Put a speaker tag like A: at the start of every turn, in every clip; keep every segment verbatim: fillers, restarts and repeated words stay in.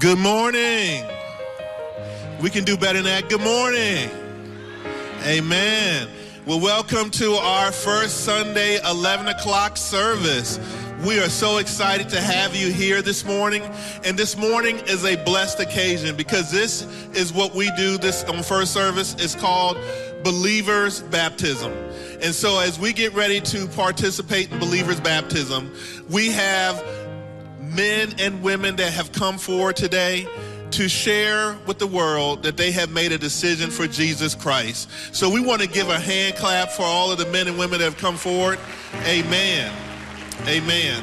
A: Good morning. We can do better than that. Good morning. Amen. Well, welcome to our first Sunday eleven o'clock service. We are so excited to have you here this morning. And this morning is a blessed occasion because this is what we do this on first service. It's called Believers Baptism. And so as we get ready to participate in Believers Baptism, we have men and women that have come forward today to share with the world that they have made a decision for Jesus Christ. So we want to give a hand clap for all of the men and women that have come forward. Amen. Amen.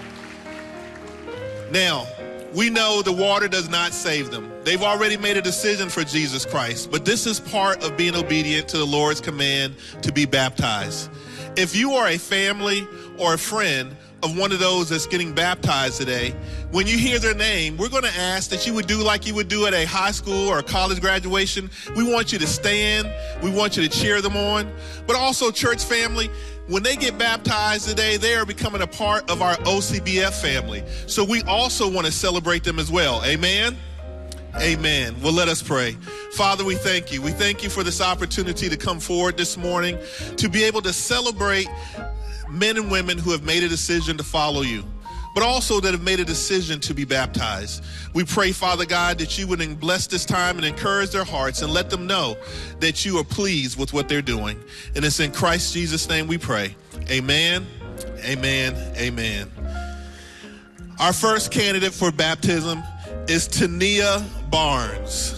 A: Now, we know the water does not save them. They've already made a decision for Jesus Christ, but this is part of being obedient to the Lord's command to be baptized. If you are a family or a friend of one of those that's getting baptized today, when you hear their name, we're going to ask that you would do like you would do at a high school or a college graduation. We want you to stand. We want you to cheer them on. But also, church family, when they get baptized today, they are becoming a part of our O C B F family. So we also want to celebrate them as well. Amen? Amen. Well, let us pray. Father, we thank you. We thank you for this opportunity to come forward this morning, to be able to celebrate men and women who have made a decision to follow you, but also that have made a decision to be baptized. We pray, Father God, that you would bless this time and encourage their hearts and let them know that you are pleased with what they're doing. And it's in Christ Jesus' name we pray. Amen, amen, amen. Our first candidate for baptism is Tania Barnes.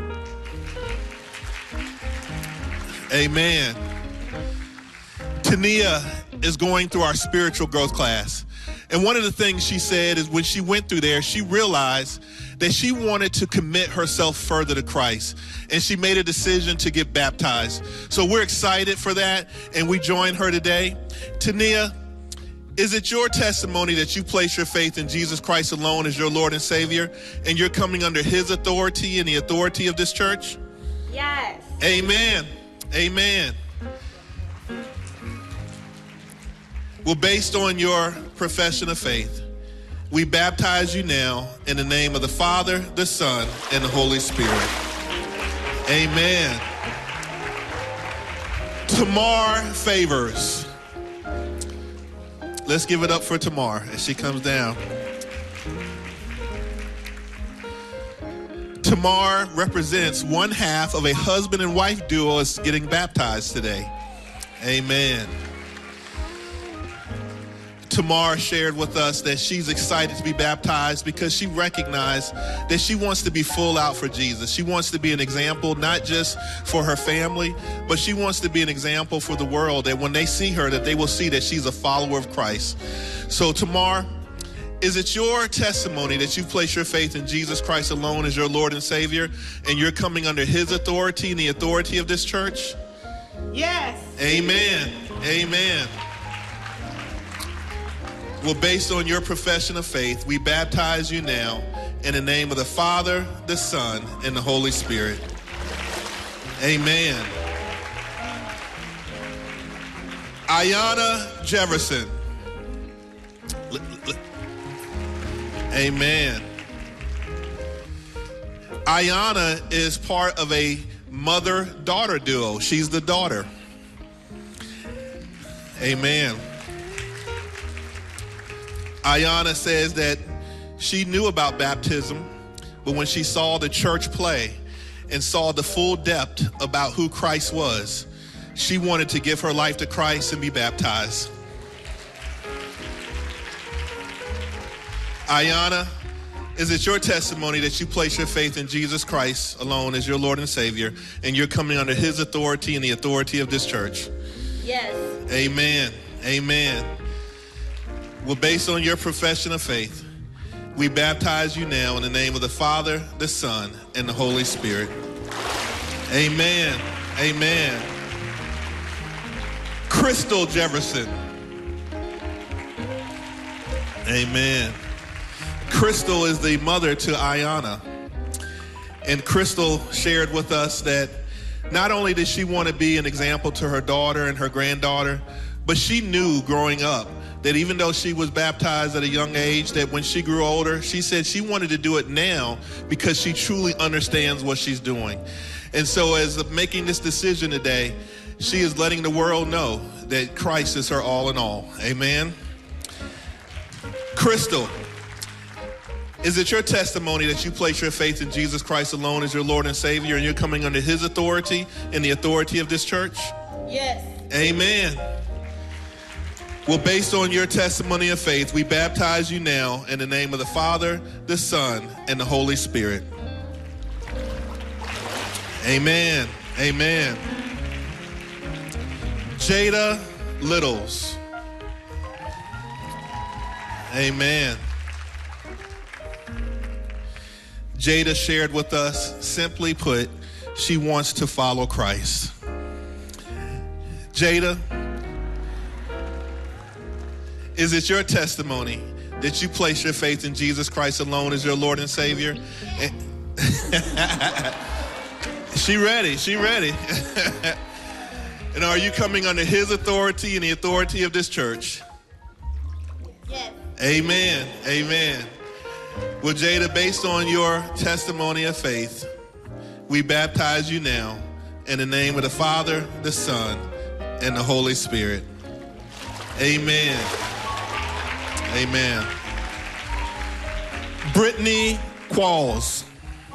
A: Amen. Tania is going through our spiritual growth class. And one of the things she said is when she went through there, she realized that she wanted to commit herself further to Christ. And she made a decision to get baptized. So we're excited for that, and we join her today. Tania, is it your testimony that you place your faith in Jesus Christ alone as your Lord and Savior, and you're coming under his authority and the authority of this church?
B: Yes.
A: Amen. Amen. Well, based on your profession of faith, we baptize you now in the name of the Father, the Son, and the Holy Spirit. Amen. Tamar Favors. Let's give it up for Tamar as she comes down. Tamar represents one half of a husband and wife duo that's getting baptized today. Amen. Tamar shared with us that she's excited to be baptized because she recognized that she wants to be full out for Jesus. She wants to be an example, not just for her family, but she wants to be an example for the world, that when they see her, that they will see that she's a follower of Christ. So Tamar, is it your testimony that you place your faith in Jesus Christ alone as your Lord and Savior, and you're coming under his authority and the authority of this church?
B: Yes.
A: Amen. Amen. Well, based on your profession of faith, we baptize you now in the name of the Father, the Son, and the Holy Spirit. Amen. Ayana Jefferson. Amen. Ayana is part of a mother-daughter duo. She's the daughter. Amen. Ayana says that she knew about baptism, but when she saw the church play and saw the full depth about who Christ was, she wanted to give her life to Christ and be baptized. Ayana, is it your testimony that you place your faith in Jesus Christ alone as your Lord and Savior, and you're coming under his authority and the authority of this church?
B: Yes.
A: Amen. Amen. Well, based on your profession of faith, we baptize you now in the name of the Father, the Son, and the Holy Spirit. Amen. Amen. Crystal Jefferson. Amen. Crystal is the mother to Ayana. And Crystal shared with us that not only did she want to be an example to her daughter and her granddaughter, but she knew growing up that even though she was baptized at a young age, that when she grew older, she said she wanted to do it now because she truly understands what she's doing. And so as of making this decision today, she is letting the world know that Christ is her all in all. Amen. Crystal, is it your testimony that you place your faith in Jesus Christ alone as your Lord and Savior, and you're coming under his authority and the authority of this church?
B: Yes.
A: Amen. Well, based on your testimony of faith, we baptize you now in the name of the Father, the Son, and the Holy Spirit. Amen. Amen. Jada Littles. Amen. Jada shared with us, simply put, she wants to follow Christ. Jada, is it your testimony that you place your faith in Jesus Christ alone as your Lord and Savior? She ready, she ready. And are you coming under his authority and the authority of this church?
B: Yes.
A: Amen, amen. Well, Jada, based on your testimony of faith, we baptize you now in the name of the Father, the Son, and the Holy Spirit. Amen. Amen. Brittany Qualls.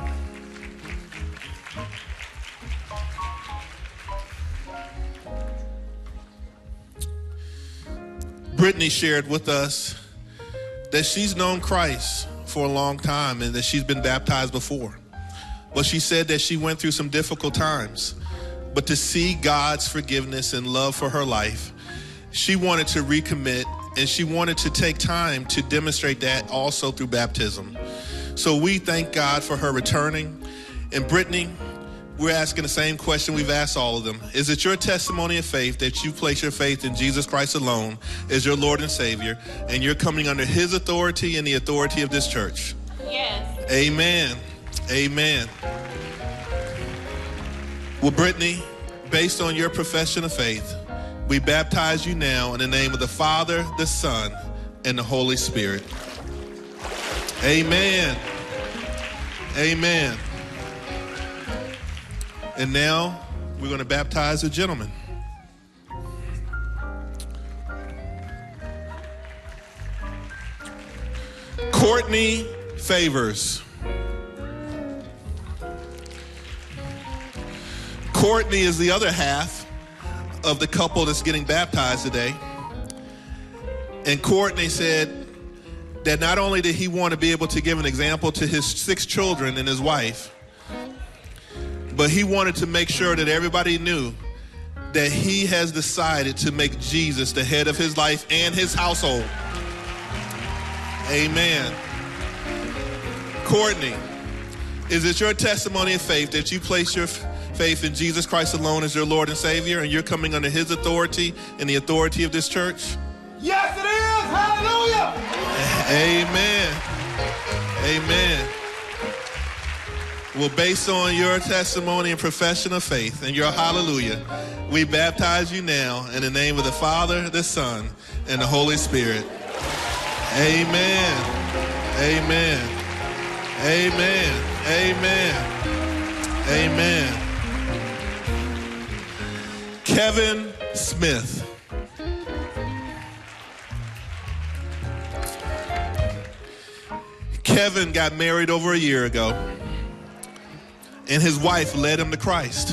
A: Brittany shared with us that she's known Christ for a long time and that she's been baptized before. Well, she said that she went through some difficult times, but to see God's forgiveness and love for her life, she wanted to recommit, and she wanted to take time to demonstrate that also through baptism. So we thank God for her returning. And Brittany, we're asking the same question we've asked all of them. Is it your testimony of faith that you place your faith in Jesus Christ alone as your Lord and Savior, and you're coming under his authority and the authority of this church?
B: Yes.
A: Amen. Amen. Well, Brittany, based on your profession of faith, we baptize you now in the name of the Father, the Son, and the Holy Spirit. Amen. Amen. And now we're going to baptize a gentleman. Courtney Favors. Courtney is the other half of the couple that's getting baptized today. And Courtney said that not only did he want to be able to give an example to his six children and his wife, but he wanted to make sure that everybody knew that he has decided to make Jesus the head of his life and his household. Amen. Courtney, is it your testimony of faith that you place your faith in Jesus Christ alone as your Lord and Savior, and you're coming under his authority and the authority of this church?
C: Yes, it is. Hallelujah.
A: Amen. Amen. Well, based on your testimony and profession of faith and your hallelujah, we baptize you now in the name of the Father, the Son, and the Holy Spirit. Amen. Amen. Amen. Amen. Amen. Kevin Smith. Kevin got married over a year ago, and his wife led him to Christ.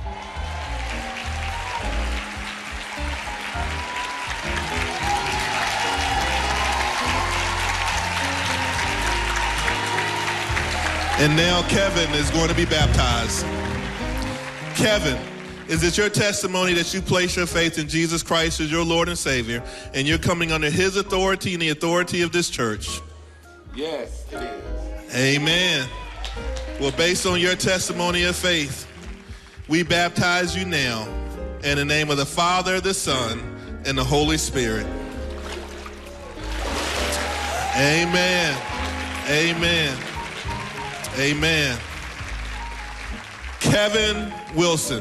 A: And now Kevin is going to be baptized. Kevin, is it your testimony that you place your faith in Jesus Christ as your Lord and Savior, and you're coming under his authority and the authority of this church?
C: Yes, it is.
A: Amen. Well, based on your testimony of faith, we baptize you now in the name of the Father, the Son, and the Holy Spirit. Amen. Amen. Amen. Kevin Wilson.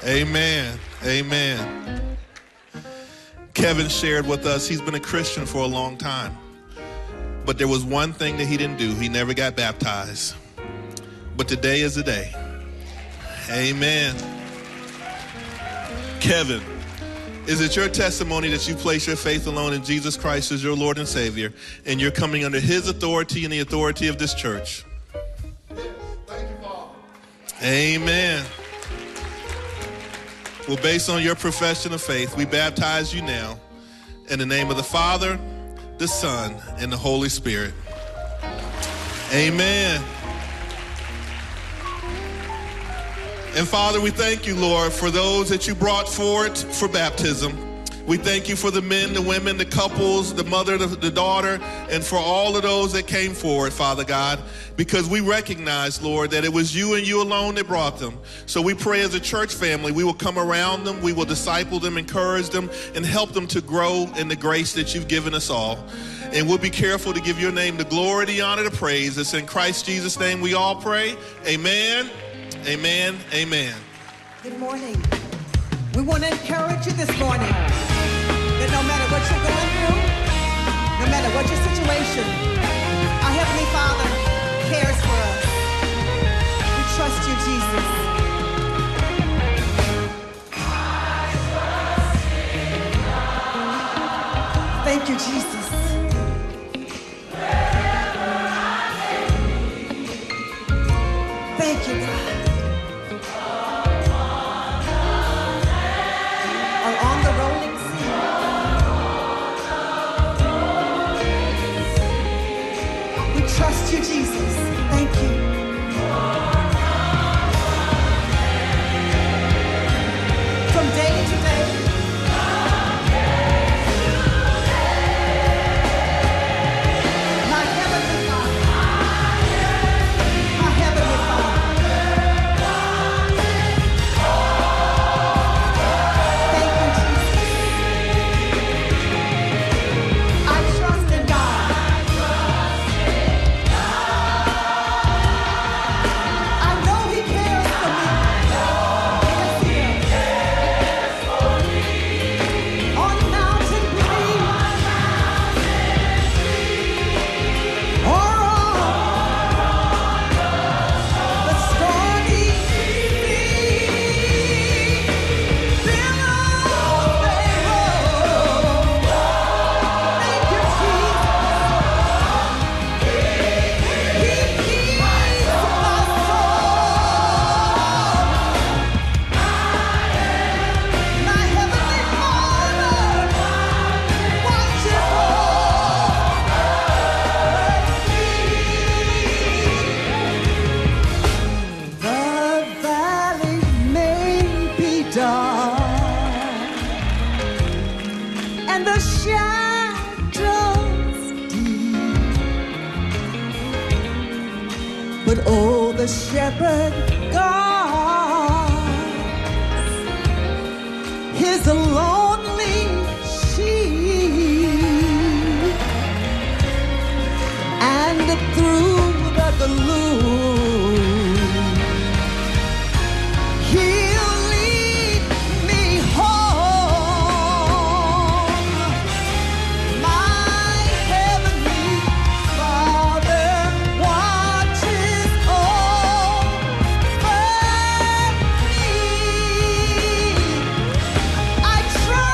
A: Amen. Amen. Kevin shared with us he's been a Christian for a long time. But there was one thing that he didn't do. He never got baptized. But today is the day. Amen. Kevin, is it your testimony that you place your faith alone in Jesus Christ as your Lord and Savior, and you're coming under his authority and the authority of this church?
C: Yes. Thank you, Father.
A: Amen. Well, based on your profession of faith, we baptize you now in the name of the Father, the Son, and the Holy Spirit. Amen. And Father, we thank you, Lord, for those that you brought forward for baptism. We thank you for the men, the women, the couples, the mother, the, the daughter, and for all of those that came forward, Father God, because we recognize, Lord, that it was you and you alone that brought them. So we pray as a church family, we will come around them, we will disciple them, encourage them, and help them to grow in the grace that you've given us all. And we'll be careful to give your name the glory, the honor, the praise. It's in Christ Jesus' name we all pray. Amen. Amen. Amen.
D: Good morning. We want to encourage you this morning that no matter what you're going through, no matter what your situation, our Heavenly Father cares for us. We trust you, Jesus. Thank you, Jesus. Thank you, God. Trust you, Jesus. Thank you. From day to day. My heavenly Father. My heavenly Father. Thank you, Jesus. I trust in God. But oh, the shepherd guards his lonely sheep, and through the gloom he'll lead me home. My heavenly Father watches over me. I trust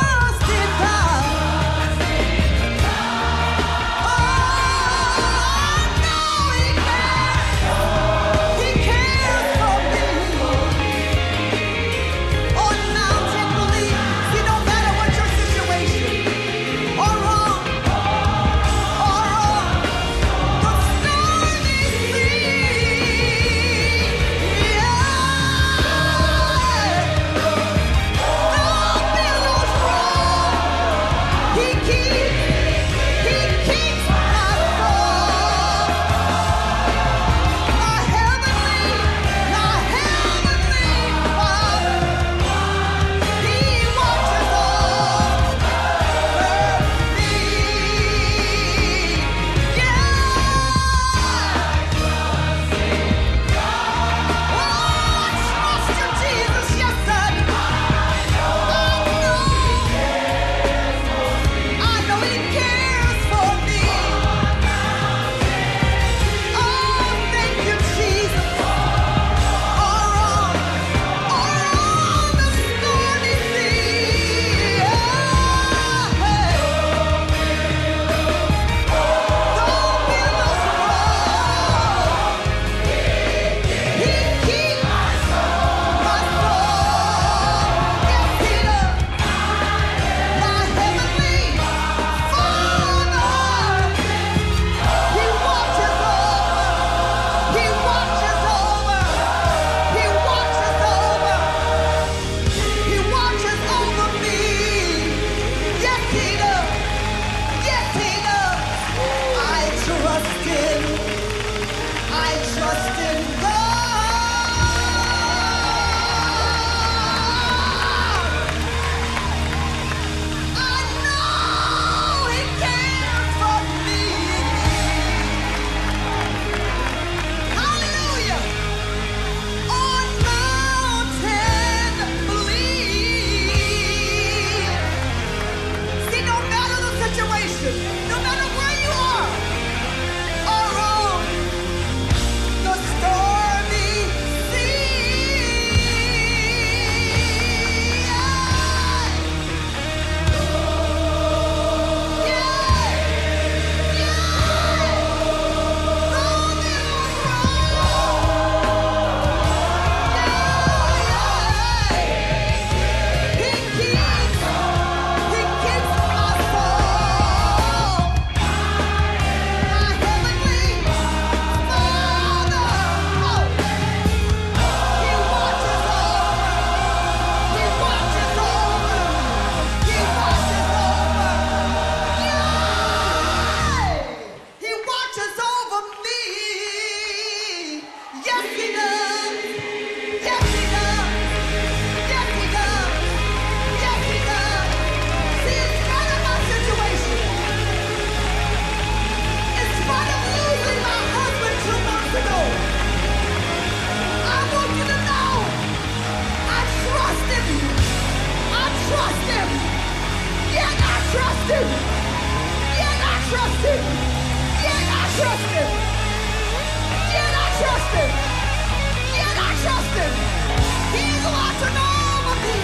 D: him. Yet I trust him. Yet I trust him. Yet I trust him. Yet I trust him. He's watching over me.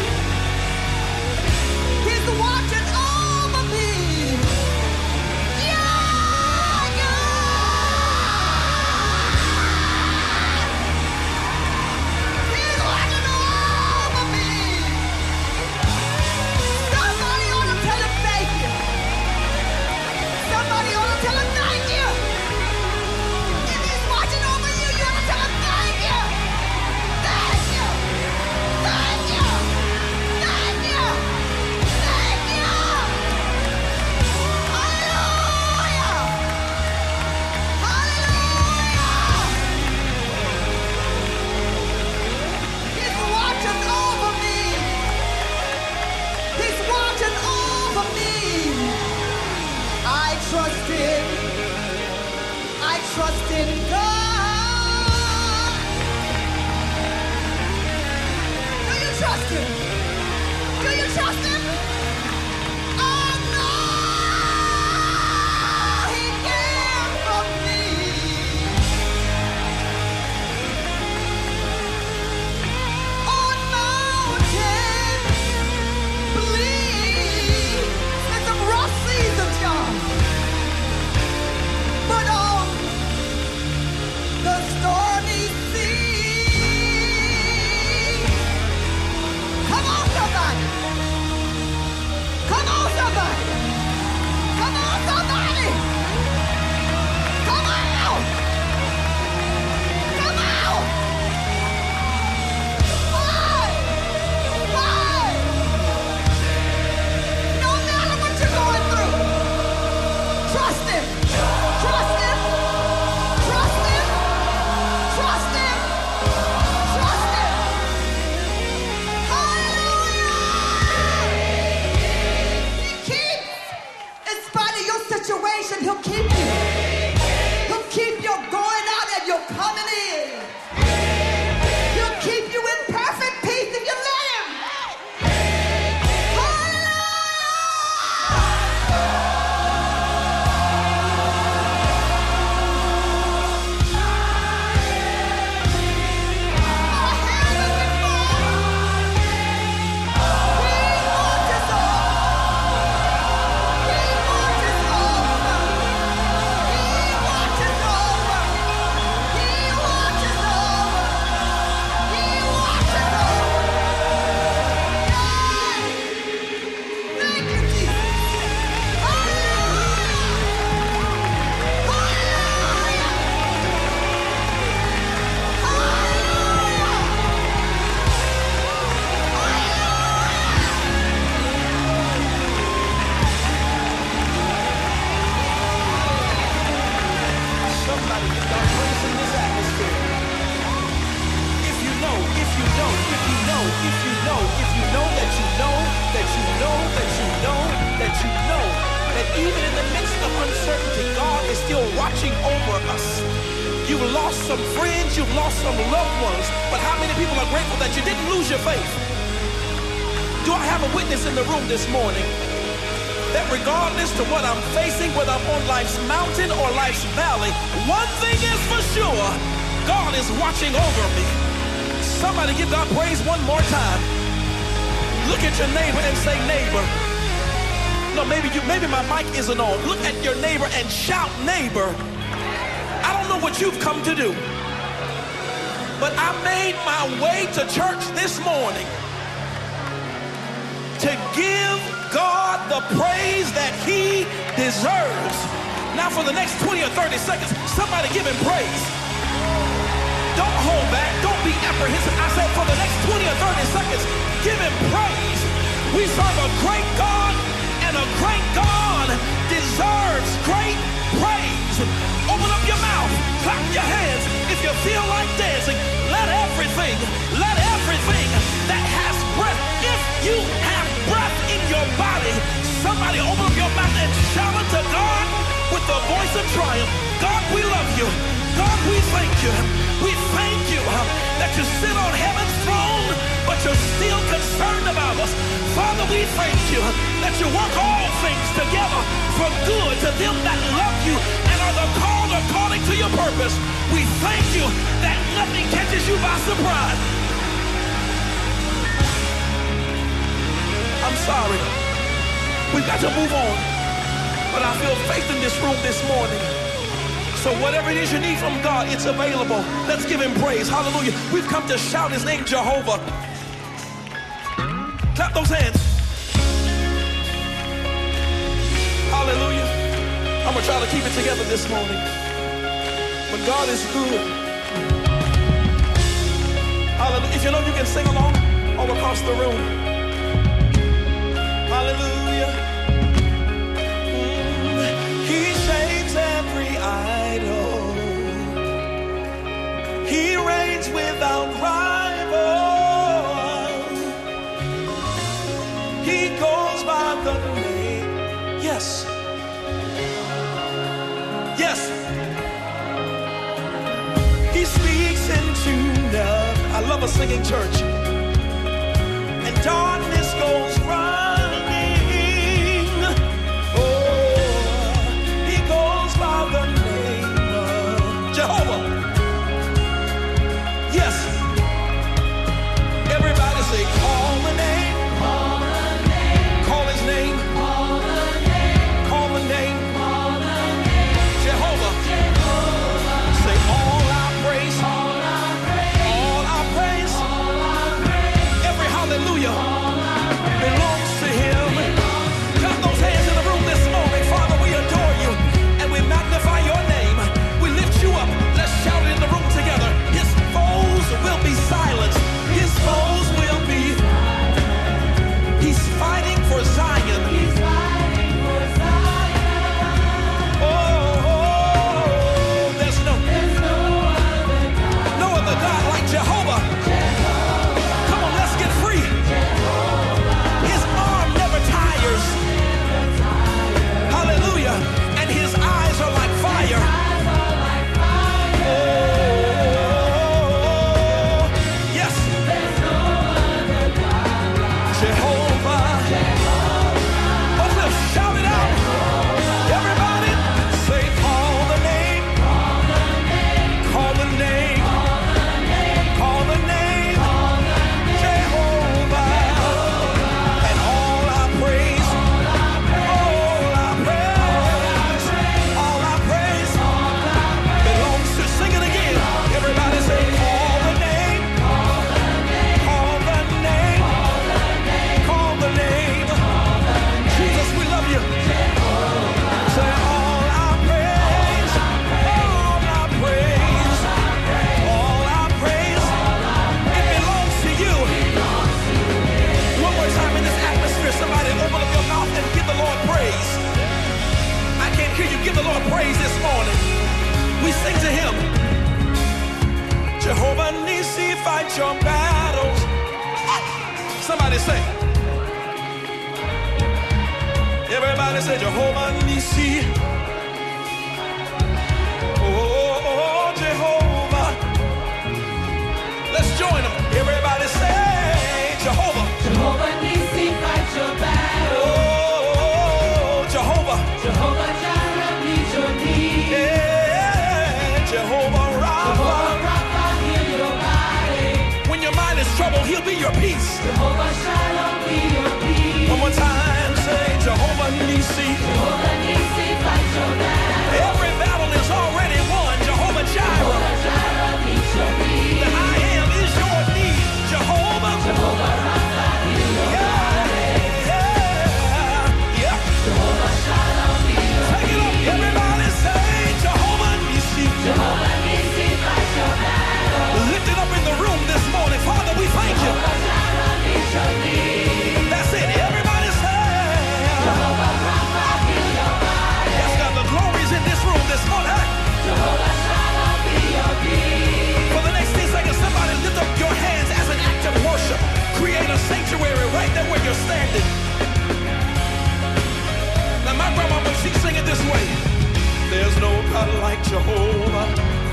D: He's watching over me. Yeah, yeah. He's watching over me. Somebody ought to tell him thank you. Somebody ought to tell him thank you. If he's watching over you, you ought to tell him thank you. Thank you. Thank you. Thank you. Thank you. Hallelujah. Hallelujah. He's watching over me. He's watching over me. I trust him. I trust in God. Do you trust him? Do you trust him? Oh no! He cares for me. On mountains, bleak, and some rough seasons, y'all. But on the stormy sea, come on, somebody. Come on, somebody. Come on, somebody. Come on. Come on. Why? Why? No matter what you're going through, trust him. Trust him. Trust him. Trust him. Trust him. Hallelujah. He keeps, in spite of your situation, he'll keep you. He'll keep your going out and your coming in. He'll keep you in perfect peace if you let him.
E: Somebody just got praise in this atmosphere. If you know, if you know, if you know, if you know, if you know that you know, that you know, that you know, that you know, that even in the midst of uncertainty, God is still watching over us. You've lost some friends, you've lost some loved ones, but how many people are grateful that you didn't lose your faith? Do I have a witness in the room this morning that regardless to what I'm facing, whether I'm on life's mountain or life's valley, one thing is for sure, God is watching over me. Somebody give God praise one more time. Look at your neighbor and say, neighbor. No, maybe you, maybe my mic isn't on. Look at your neighbor and shout, neighbor. I don't know what you've come to do, but I made my way to church this morning to give God the praise that he deserves. Now for the next twenty or thirty seconds, somebody give him praise. Don't hold back. Don't be apprehensive. I said for the next twenty or thirty seconds, give him praise. We serve a great God, and a great God deserves great praise. Open up your mouth, clap your hands. If you feel like dancing, let everything, let everything that has breath, if you have breath in your body, somebody open up your mouth and shout it to God with the voice of triumph. God, we love you. God, we thank you. We thank you uh, that you sit on heaven's throne, but you're still concerned about us. Father, we thank you uh, that you work all things together for good to them that love you and are the called according to your purpose. We thank you that nothing catches you by surprise. I'm sorry. We've got to move on. But I feel faith in this room this morning. So whatever it is you need from God, it's available. Let's give him praise. Hallelujah. We've come to shout his name, Jehovah. Clap those hands. Hallelujah. I'm going to try to keep it together this morning. But God is good. Hallelujah. If you know you can sing along all across the room. Hallelujah. Mm. He shakes every idol. He reigns without rival. He goes by the name. Yes. Yes. He speaks into love. I love a singing church. And darkness goes running. The name of Jehovah. Yes. Everybody say, call the name. Call the name. Call his name. Call the name. Call the name. Call the name. Jehovah. Jehovah. Say all our praise. All our praise. All our praise. All our praise. Every hallelujah all our praise belongs to him. Clap those hands in the room this morning. Father, we adore you. We magnify your name. We lift you up. Let's shout it in the room together. His foes will be silenced. His foes will be silenced. He's fighting for Zion. He's fighting for Zion. Oh, oh, there's no, there's no other God. No other God like Jehovah. Jehovah. Come on, let's get free. Jehovah. His arm never tires. Never tires. Hallelujah. And his eyes are like fire. Oh, yes. There's no other God like Jehovah. Jehovah. Oh, let's shout it out. Jehovah. Everybody say, call the name. Call the name. Call the name. Call the name. Call the name. Jehovah. Jehovah. And all our praise. All our praise. All our praise. Belongs to, sing it again. Everybody say, call the name. Call the name. Call the name. Call the name. Jesus, we love you. Say all our praise. All our praise. All our praise. It belongs to you. One more time in this atmosphere, somebody open up your mouth and give the Lord praise. I can't hear you. Give the Lord praise this morning. We sing to him. Jehovah Nissi, fight your battles. Somebody say. Everybody say Jehovah Nissi. Oh, oh, Jehovah. Let's join them. Everybody say Jehovah.
B: Jehovah Nissi, fight your battle.
E: Oh, Jehovah.
B: Jehovah Jireh, meet your need.
E: Yeah, Jehovah Rapha.
B: Jehovah Rapha, heal your body.
E: When your mind is troubled, he'll be your peace.
B: Jehovah Shalom, be your peace.
E: One more time, say Jehovah Nissi.
B: Jehovah Nissi, fight your battle.
E: Every battle is already won. Jehovah Jireh.
B: Jehovah Jireh, meet your need.
E: The I am is your need. Jehovah.
B: Jehovah Rapha, heal your body.
E: Yeah, yeah.
B: Jehovah Shalom, be your
E: Take it up, everybody say Jehovah Nissi.
B: Jehovah Nissi, fight your battle.
E: Lift it up in the room this morning. Father, we thank you.
B: Jehovah Jireh, meet your need.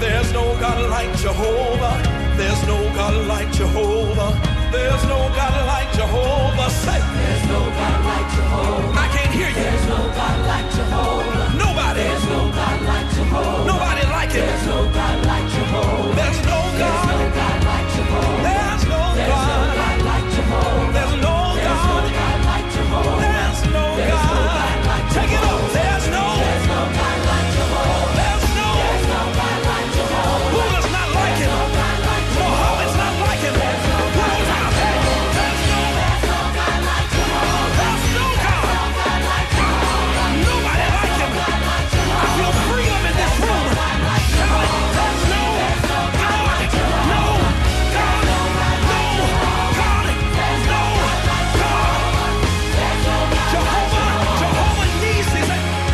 E: There's no God like Jehovah. There's no God like Jehovah. There's no God like Jehovah. Say,
B: There's no God like Jehovah.
E: I can't hear you.
B: There's no God like Jehovah.
E: Nobody.
B: There's no God like Jehovah.
E: Nobody like him.
B: There's no God like Jehovah.
E: There's no
B: There's no
E: God.
B: God like Jehovah.
E: There's no
B: There's no
E: God.
B: God like Jehovah.
E: There's no
B: There's no
E: God.
B: God like Jehovah.
E: There's no
B: There's no God
E: God.
B: like
E: Take it up.
B: Jehovah.
E: There's no.
B: There's no God like Jehovah.
E: There's no.
B: There's no God like Jehovah.
E: Who does not like him?
B: No God like Jehovah.
E: Mohammed's not like him.
B: There's no
E: Who
B: God
E: knows how?
B: like Jehovah.
E: There's no.
B: There's no God like Jehovah.
E: There's no God.
B: No God like Jehovah.
E: Nobody like him.
B: God like
E: I
B: Jehovah.
E: feel freedom in this room. Shout it. There's no God. No God. No God. No God. Jehovah. Jehovah Nissi.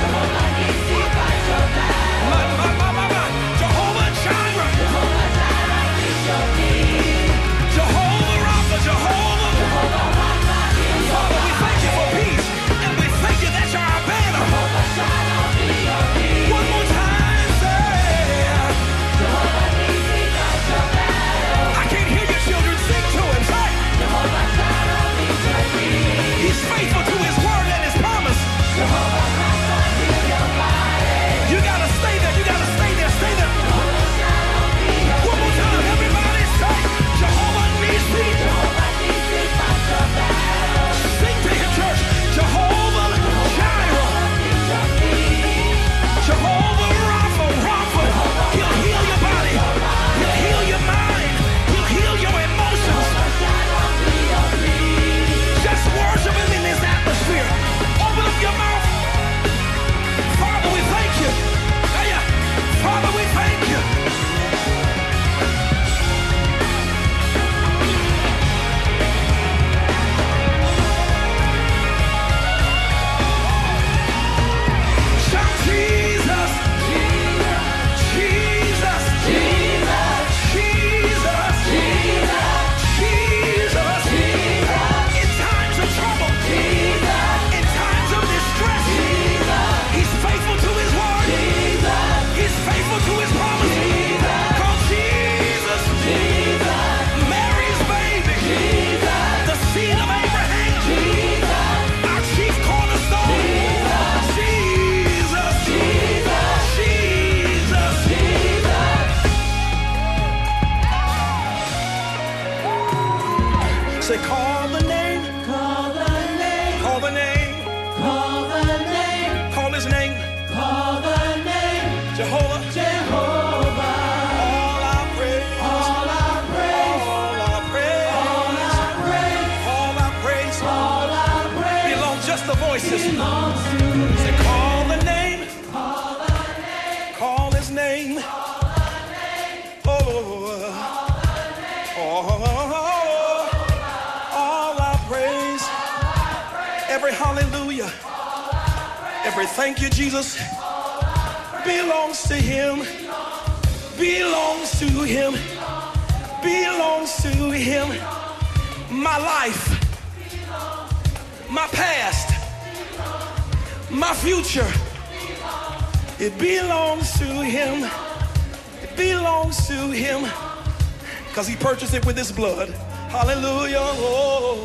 E: My, my, my, my, my. Jehovah Jireh. Jehovah Rapha. Jehovah. Father, we thank you for peace. And we thank you that you're our banner. One more time, say. I can't hear your children sing to him. Say. He's faithful to his word and his promise. You gotta stay there. You gotta stay there. Stay there. One more time, everybody say. Jehovah Nissi. Sing to him, church. Jehovah Jireh. Jehovah Rapha. Rapha. He'll heal your body. He'll heal your mind. He'll heal your emotions. Just worship him in this atmosphere. Open up your mouth. Father, we thank you. Yeah, yeah. Father, we thank you. Shout Jesus. Jesus. Jesus. Jesus. Jesus. In times of trouble. In times of distress. He's faithful to his word. He's faithful to his promise. Call Jesus. Mary's baby. The seed of Abraham. Our chief cornerstone. Jesus. Jesus. Say, call the name.
B: Call the name,
E: Call the name.
B: call the name,
E: Call his name.
B: call the name,
E: Jehovah.
B: Jehovah.
E: All our praise.
B: All our praise,
E: All our praise.
B: all our praise,
E: All our praise.
B: all our praise
E: Belong just the voices.
B: belongs to
E: Say, call the name.
B: Call the name,
E: Call his name. Oh, oh, all our praise. Every hallelujah. Every thank you, Jesus, belongs to him. Belongs to him. Belongs to him. My life. My past. My future. It belongs to him. It belongs to him. Because he purchased it with his blood. Hallelujah. Oh.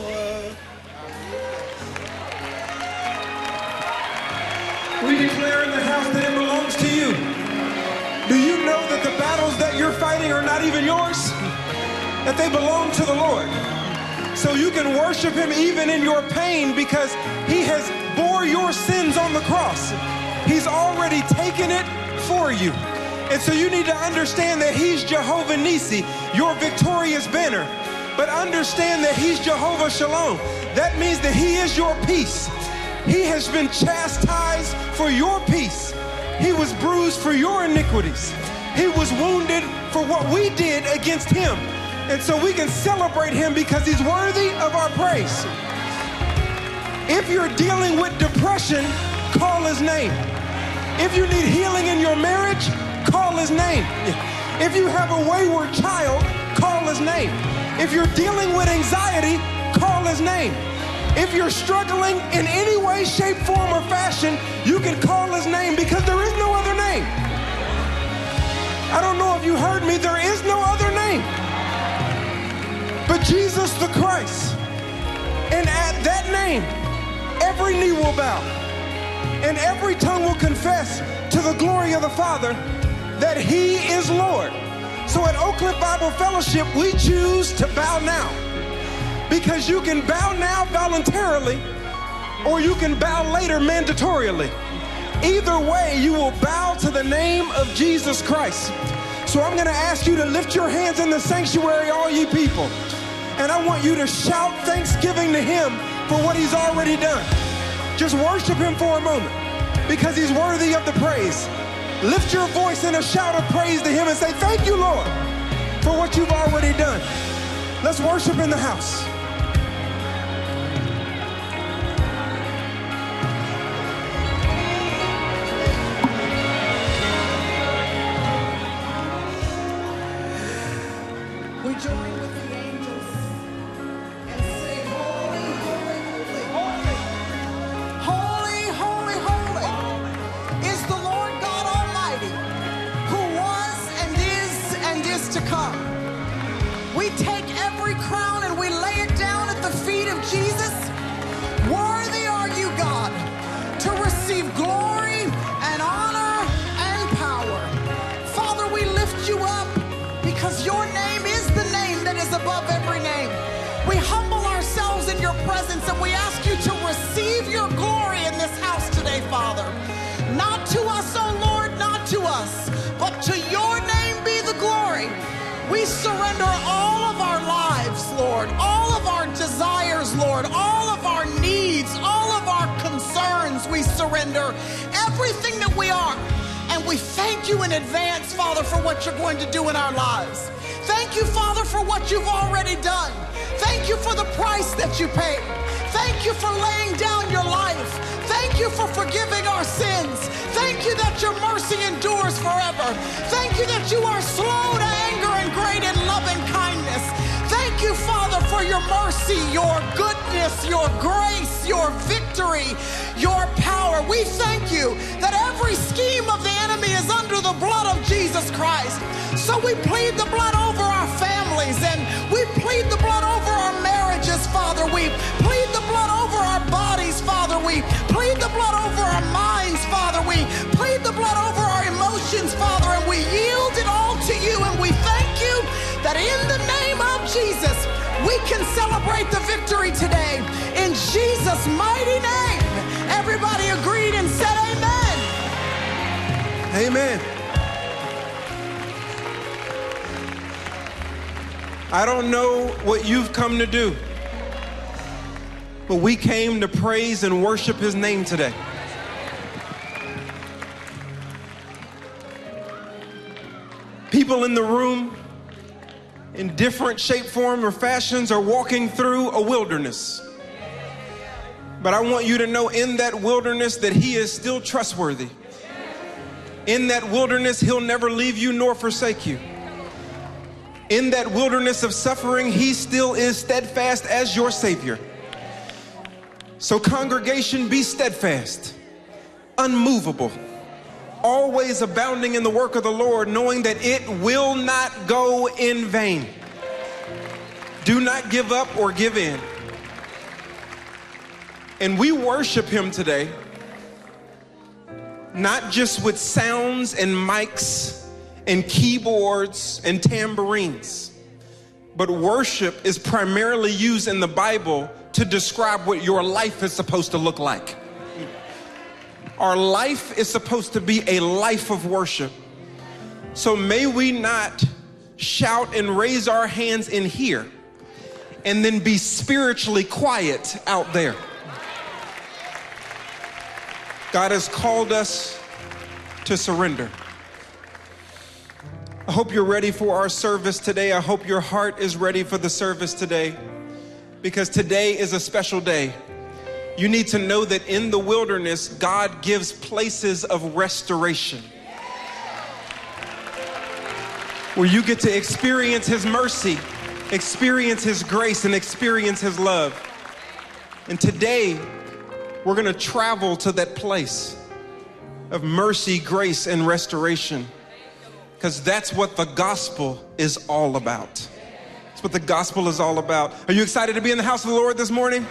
F: We declare in the house that it belongs to you. Do you know that the battles that you're fighting are not even yours? That they belong to the Lord. So you can worship him even in your pain because he has bore your sins on the cross. He's already taken it for you. And so you need to understand that he's Jehovah Nissi, your victorious banner. But understand that he's Jehovah Shalom. That means that he is your peace. He has been chastised for your peace. He was bruised for your iniquities. He was wounded for what we did against him. And so we can celebrate him because he's worthy of our praise. If you're dealing with depression, call his name. If you need healing in your marriage, call his name. If you have a wayward child, call his name. If you're dealing with anxiety, call his name. If you're struggling in any way, shape, form, or fashion, you can call his name because there is no other name. I don't know if you heard me. There is no other name but Jesus the Christ. And at that name, every knee will bow and every tongue will confess to the glory of the Father that he is Lord. So at Oak Cliff Bible Fellowship, we choose to bow now, because you can bow now voluntarily or you can bow later mandatorily. Either way, you will bow to the name of Jesus Christ. So I'm going to ask you to lift your hands in the sanctuary, all ye people. And I want you to shout thanksgiving to him for what he's already done. Just worship him for a moment, because he's worthy of the praise. Lift your voice in a shout of praise to him and say, thank you, Lord, for what you've already done. Let's worship in the house.
D: We join with the angels and say, holy, holy, holy, holy, holy, holy is the Lord God Almighty, who was and is and is to come. We take every crown and we lay it down at the feet of Jesus. Worthy are you, God, to receive glory and honor and power. Father, we lift you up because your name is the name that is above every name. We humble ourselves in your presence and we ask you to receive your glory in this house today, Father. Not to us, oh Lord, not to us, but to your name be the glory. We surrender all of our lives, Lord, all of our desires, Lord, all of our needs, all of our concerns, we surrender everything that we are. And we thank you in advance, Father, for what you're going to do in our lives. Thank you, Father, for what you've already done. Thank you for the price that you paid. Thank you for laying down your life. Thank you for forgiving our sins. Thank you that your mercy endures forever. Thank you that you are slow to anger and great in loving kindness. Thank you, Father, for your mercy, your goodness, your grace, your victory, your power. We thank you that every scheme of the enemy is under the blood of Jesus Christ. So we plead the blood over our families, and we plead the blood over our marriages, Father. We plead the blood over our bodies, Father. We plead the blood over our minds, Father. We plead the blood over our emotions, Father, and we yield it all to you, and we thank you that in the name of Jesus, we can celebrate the victory today. In Jesus' mighty name, everybody agreed and said amen.
F: Amen. I don't know what you've come to do, but we came to praise and worship his name today. People in the room, in different shape, form, or fashions, are walking through a wilderness. But I want you to know in that wilderness that he is still trustworthy. In that wilderness, he'll never leave you nor forsake you. In that wilderness of suffering, he still is steadfast as your Savior. So congregation, be steadfast, unmovable, always abounding in the work of the Lord, knowing that it will not go in vain. Do not give up or give in. And we worship him today, not just with sounds and mics and keyboards and tambourines, but worship is primarily used in the Bible to describe what your life is supposed to look like. Our life is supposed to be a life of worship. So may we not shout and raise our hands in here and then be spiritually quiet out there. God has called us to surrender. I hope you're ready for our service today. I hope your heart is ready for the service today, because today is a special day. You need to know that in the wilderness, God gives places of restoration, where you get to experience his mercy, experience his grace, and experience his love. And today, we're going to travel to that place of mercy, grace, and restoration. because that's what the gospel is all about. That's what the gospel is all about. Are you excited to be in the house of the Lord this morning?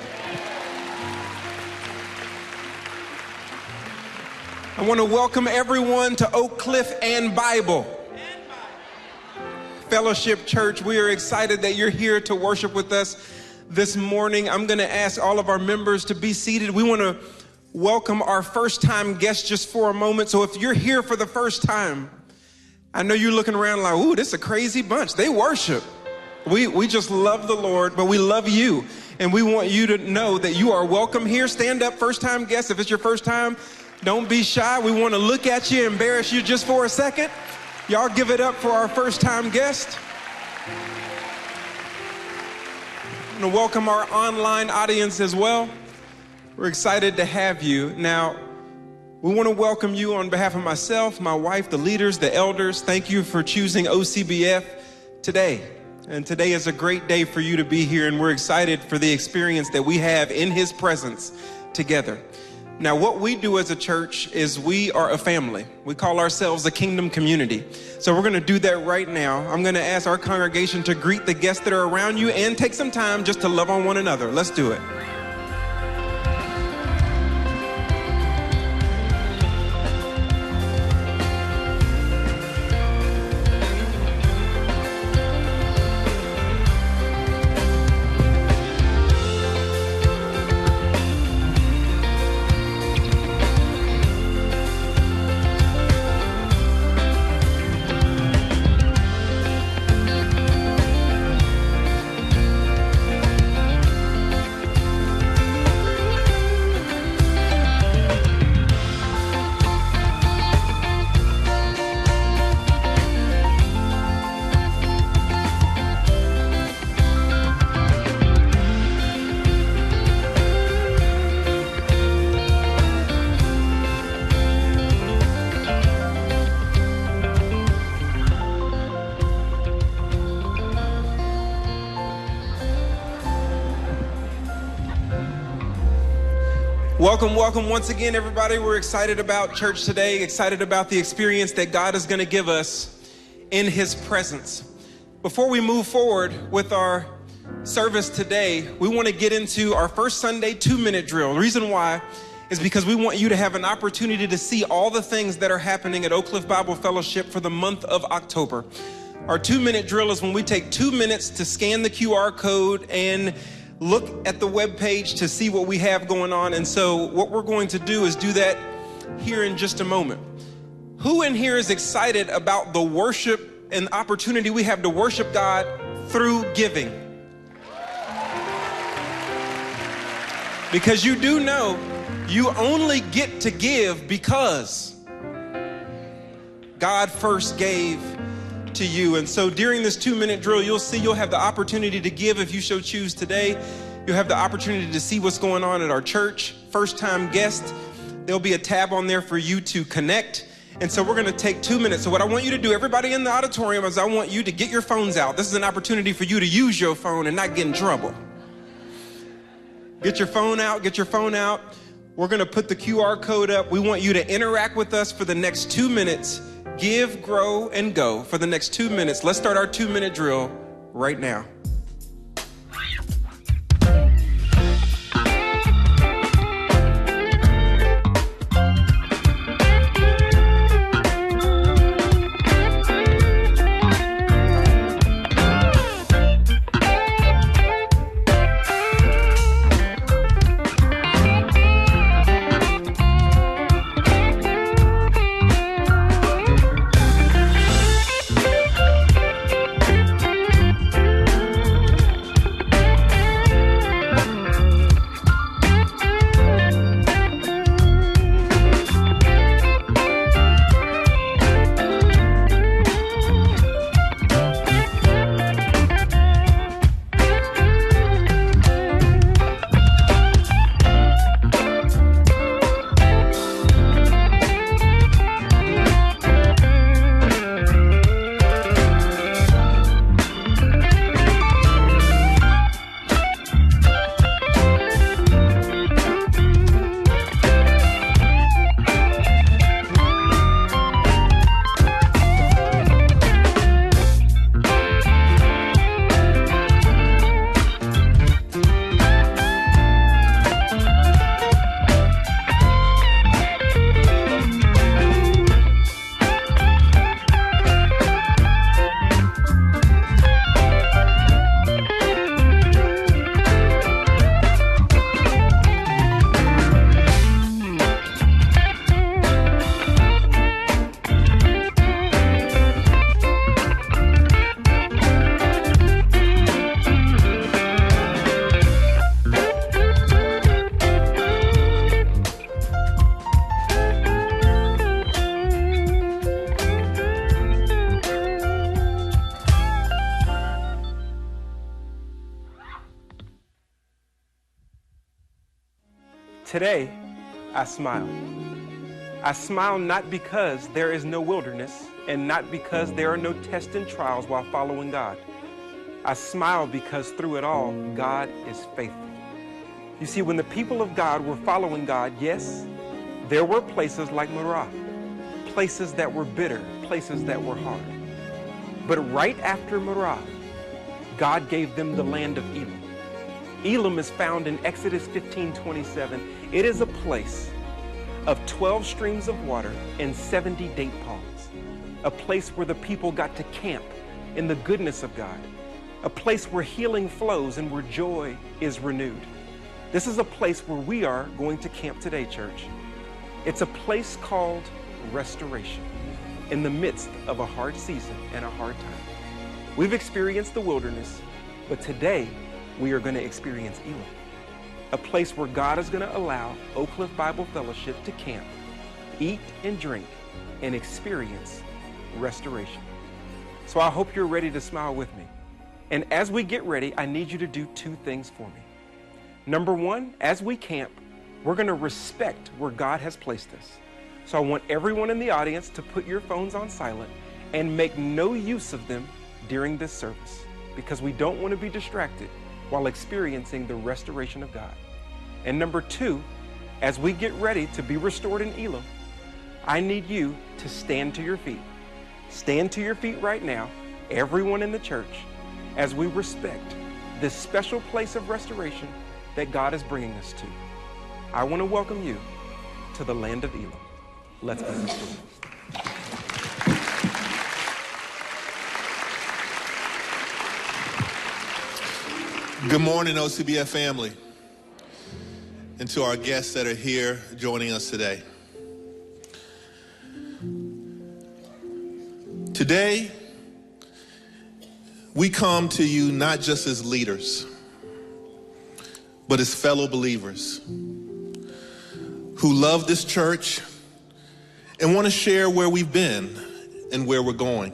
F: I want to welcome everyone to Oak Cliff and Bible Fellowship Church. We are excited that you're here to worship with us this morning. I'm going to ask all of our members to be seated. We want to welcome our first-time guests just for a moment. So if you're here for the first time, I know you're looking around like, ooh, this is a crazy bunch. They worship. We, we just love the Lord, but we love you. And we want you to know that you are welcome here. Stand up, first-time guests. If it's your first time, don't be shy. We want to look at you, embarrass you just for a second. Y'all give it up for our first-time guest. I want to welcome our online audience as well. We're excited to have you. Now, we want to welcome you on behalf of myself, my wife, the leaders, the elders. Thank you for choosing O C B F today. And today is a great day for you to be here, and we're excited for the experience that we have in His presence together. Now, what we do as a church is we are a family. We call ourselves a kingdom community. So we're going to do that right now. I'm going to ask our congregation to greet the guests that are around you and take some time just to love on one another. Let's do it. Welcome, welcome once again, everybody. We're excited about church today, excited about the experience that God is going to give us in His presence. Before we move forward with our service today, we want to get into our first Sunday two-minute drill. The reason why is because we want you to have an opportunity to see all the things that are happening at Oak Cliff Bible Fellowship for the month of October. Our two-minute drill is when we take two minutes to scan the Q R code and look at the webpage to see what we have going on. And so what we're going to do is do that here in just a moment. Who in here is excited about the worship and opportunity we have to worship God through giving? Because you do know you only get to give because God first gave to you. And so during this two-minute drill, you'll see you'll have the opportunity to give if you so choose today. You'll have the opportunity to see what's going on at our church. First-time guest, there'll be a tab on there for you to connect. And so we're going to take two minutes. So what I want you to do, everybody in the auditorium, is I want you to get your phones out. This is an opportunity for you to use your phone and not get in trouble. Get your phone out, get your phone out. We're going to put the Q R code up. We want you to interact with us for the next two minutes. Give, grow, and go for the next two minutes. Let's start our two-minute drill right now. Today, I smile. I smile not because there is no wilderness and not because there are no tests and trials while following God. I smile because through it all, God is faithful. You see, when the people of God were following God, yes, there were places like Marah, places that were bitter, places that were hard. But right after Marah, God gave them the land of Elam. Elam is found in Exodus fifteen twenty-seven. It is a place of twelve streams of water and seventy date palms, a place where the people got to camp in the goodness of God, a place where healing flows and where joy is renewed. This is a place where we are going to camp today, church. It's a place called restoration in the midst of a hard season and a hard time. We've experienced the wilderness, but today we are going to experience Elam, a place where God is going to allow Oak Cliff Bible Fellowship to camp, eat and drink, and experience restoration. So I hope you're ready to smile with me. And as we get ready, I need you to do two things for me. Number one, as we camp, we're going to respect where God has placed us. So I want everyone in the audience to put your phones on silent and make no use of them during this service, because we don't want to be distracted while experiencing the restoration of God. And number two, as we get ready to be restored in Elam, I need you to stand to your feet. Stand to your feet right now, everyone in the church, as we respect this special place of restoration that God is bringing us to. I want to welcome you to the land of Elam. Let's be restored.
A: Good morning, O C B F family, and to our guests that are here joining us today. Today, we come to you not just as leaders, but as fellow believers who love this church and want to share where we've been and where we're going.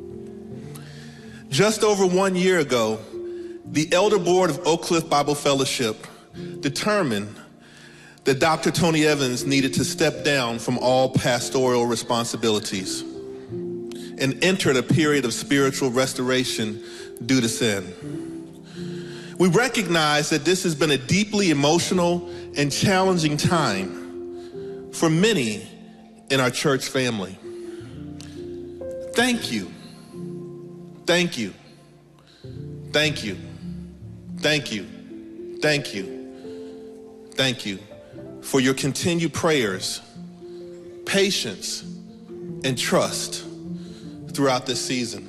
A: Just over one year ago, the Elder Board of Oak Cliff Bible Fellowship determined that Doctor Tony Evans needed to step down from all pastoral responsibilities and entered a period of spiritual restoration due to sin. We recognize that this has been a deeply emotional and challenging time for many in our church family. Thank you. Thank you. Thank you. Thank you. Thank you. Thank you for your continued prayers, patience, and trust throughout this season.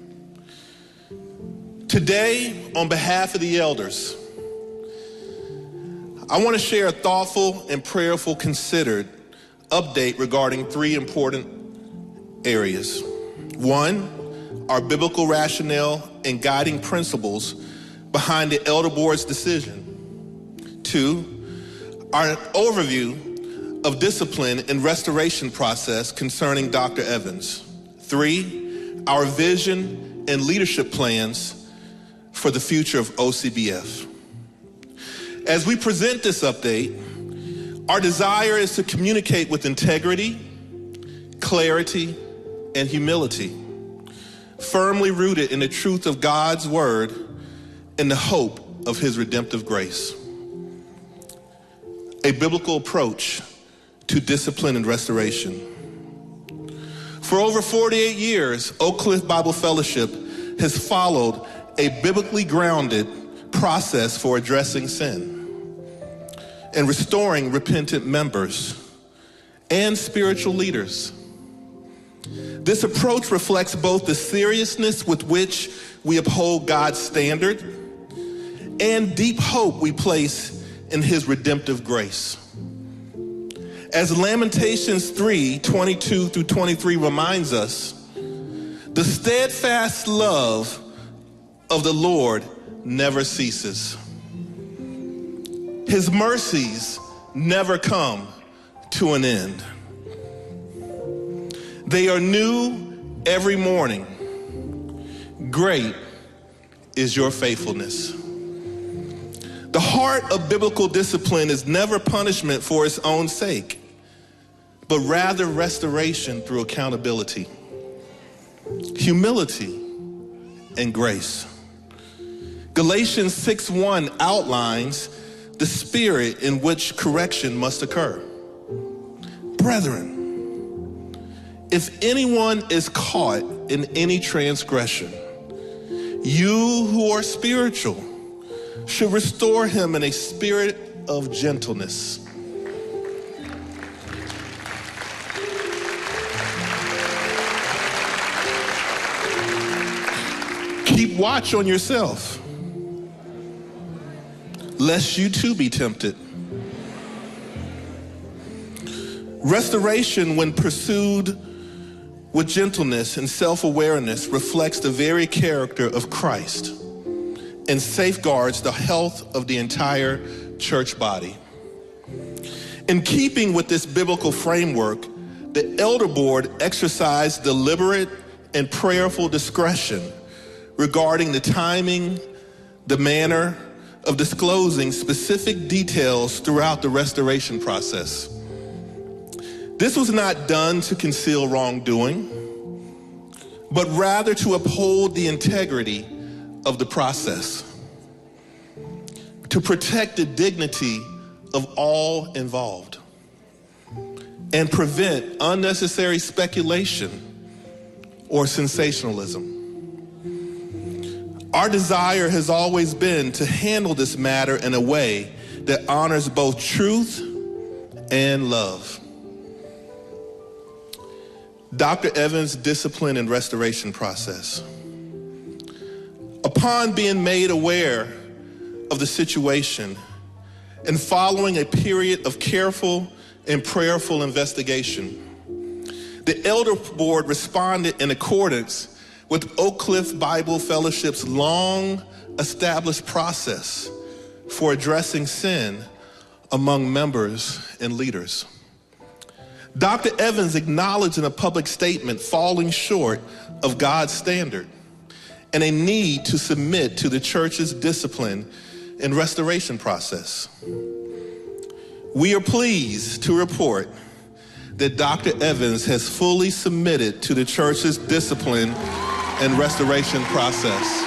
A: Today, on behalf of the elders, I want to share a thoughtful and prayerful, considered update regarding three important areas. One, our biblical rationale and guiding principles behind the Elder Board's decision. Two, our overview of discipline and restoration process concerning Doctor Evans. Three, our vision and leadership plans for the future of O C B F. As we present this update, our desire is to communicate with integrity, clarity, and humility, firmly rooted in the truth of God's word and the hope of his redemptive grace. A biblical approach to discipline and restoration. For over forty-eight years, Oak Cliff Bible Fellowship has followed a biblically grounded process for addressing sin and restoring repentant members and spiritual leaders. This approach reflects both the seriousness with which we uphold God's standard and deep hope we place in his redemptive grace. As Lamentations three, twenty-two through twenty-three reminds us, the steadfast love of the Lord never ceases. His mercies never come to an end. They are new every morning. Great is your faithfulness. The The heart of biblical discipline is never punishment for its own sake, but rather restoration through accountability, humility, and grace. Galatians six one outlines the spirit in which correction must occur. Brethren, if anyone is caught in any transgression, you who are spiritual should restore him in a spirit of gentleness. Keep watch on yourself, lest you too be tempted. Restoration, when pursued with gentleness and self-awareness, reflects the very character of Christ and safeguards the health of the entire church body. In keeping with this biblical framework, the elder board exercised deliberate and prayerful discretion regarding the timing, the manner of disclosing specific details throughout the restoration process. This was not done to conceal wrongdoing, but rather to uphold the integrity of the process, to protect the dignity of all involved, and prevent unnecessary speculation or sensationalism. Our desire has always been to handle this matter in a way that honors both truth and love. Doctor Evans' discipline and restoration process. Upon being made aware of the situation and following a period of careful and prayerful investigation, the elder board responded in accordance with Oak Cliff Bible Fellowship's long established process for addressing sin among members and leaders. Doctor Evans acknowledged in a public statement falling short of God's standard and a need to submit to the church's discipline and restoration process. We are pleased to report that Doctor Evans has fully submitted to the church's discipline and restoration process.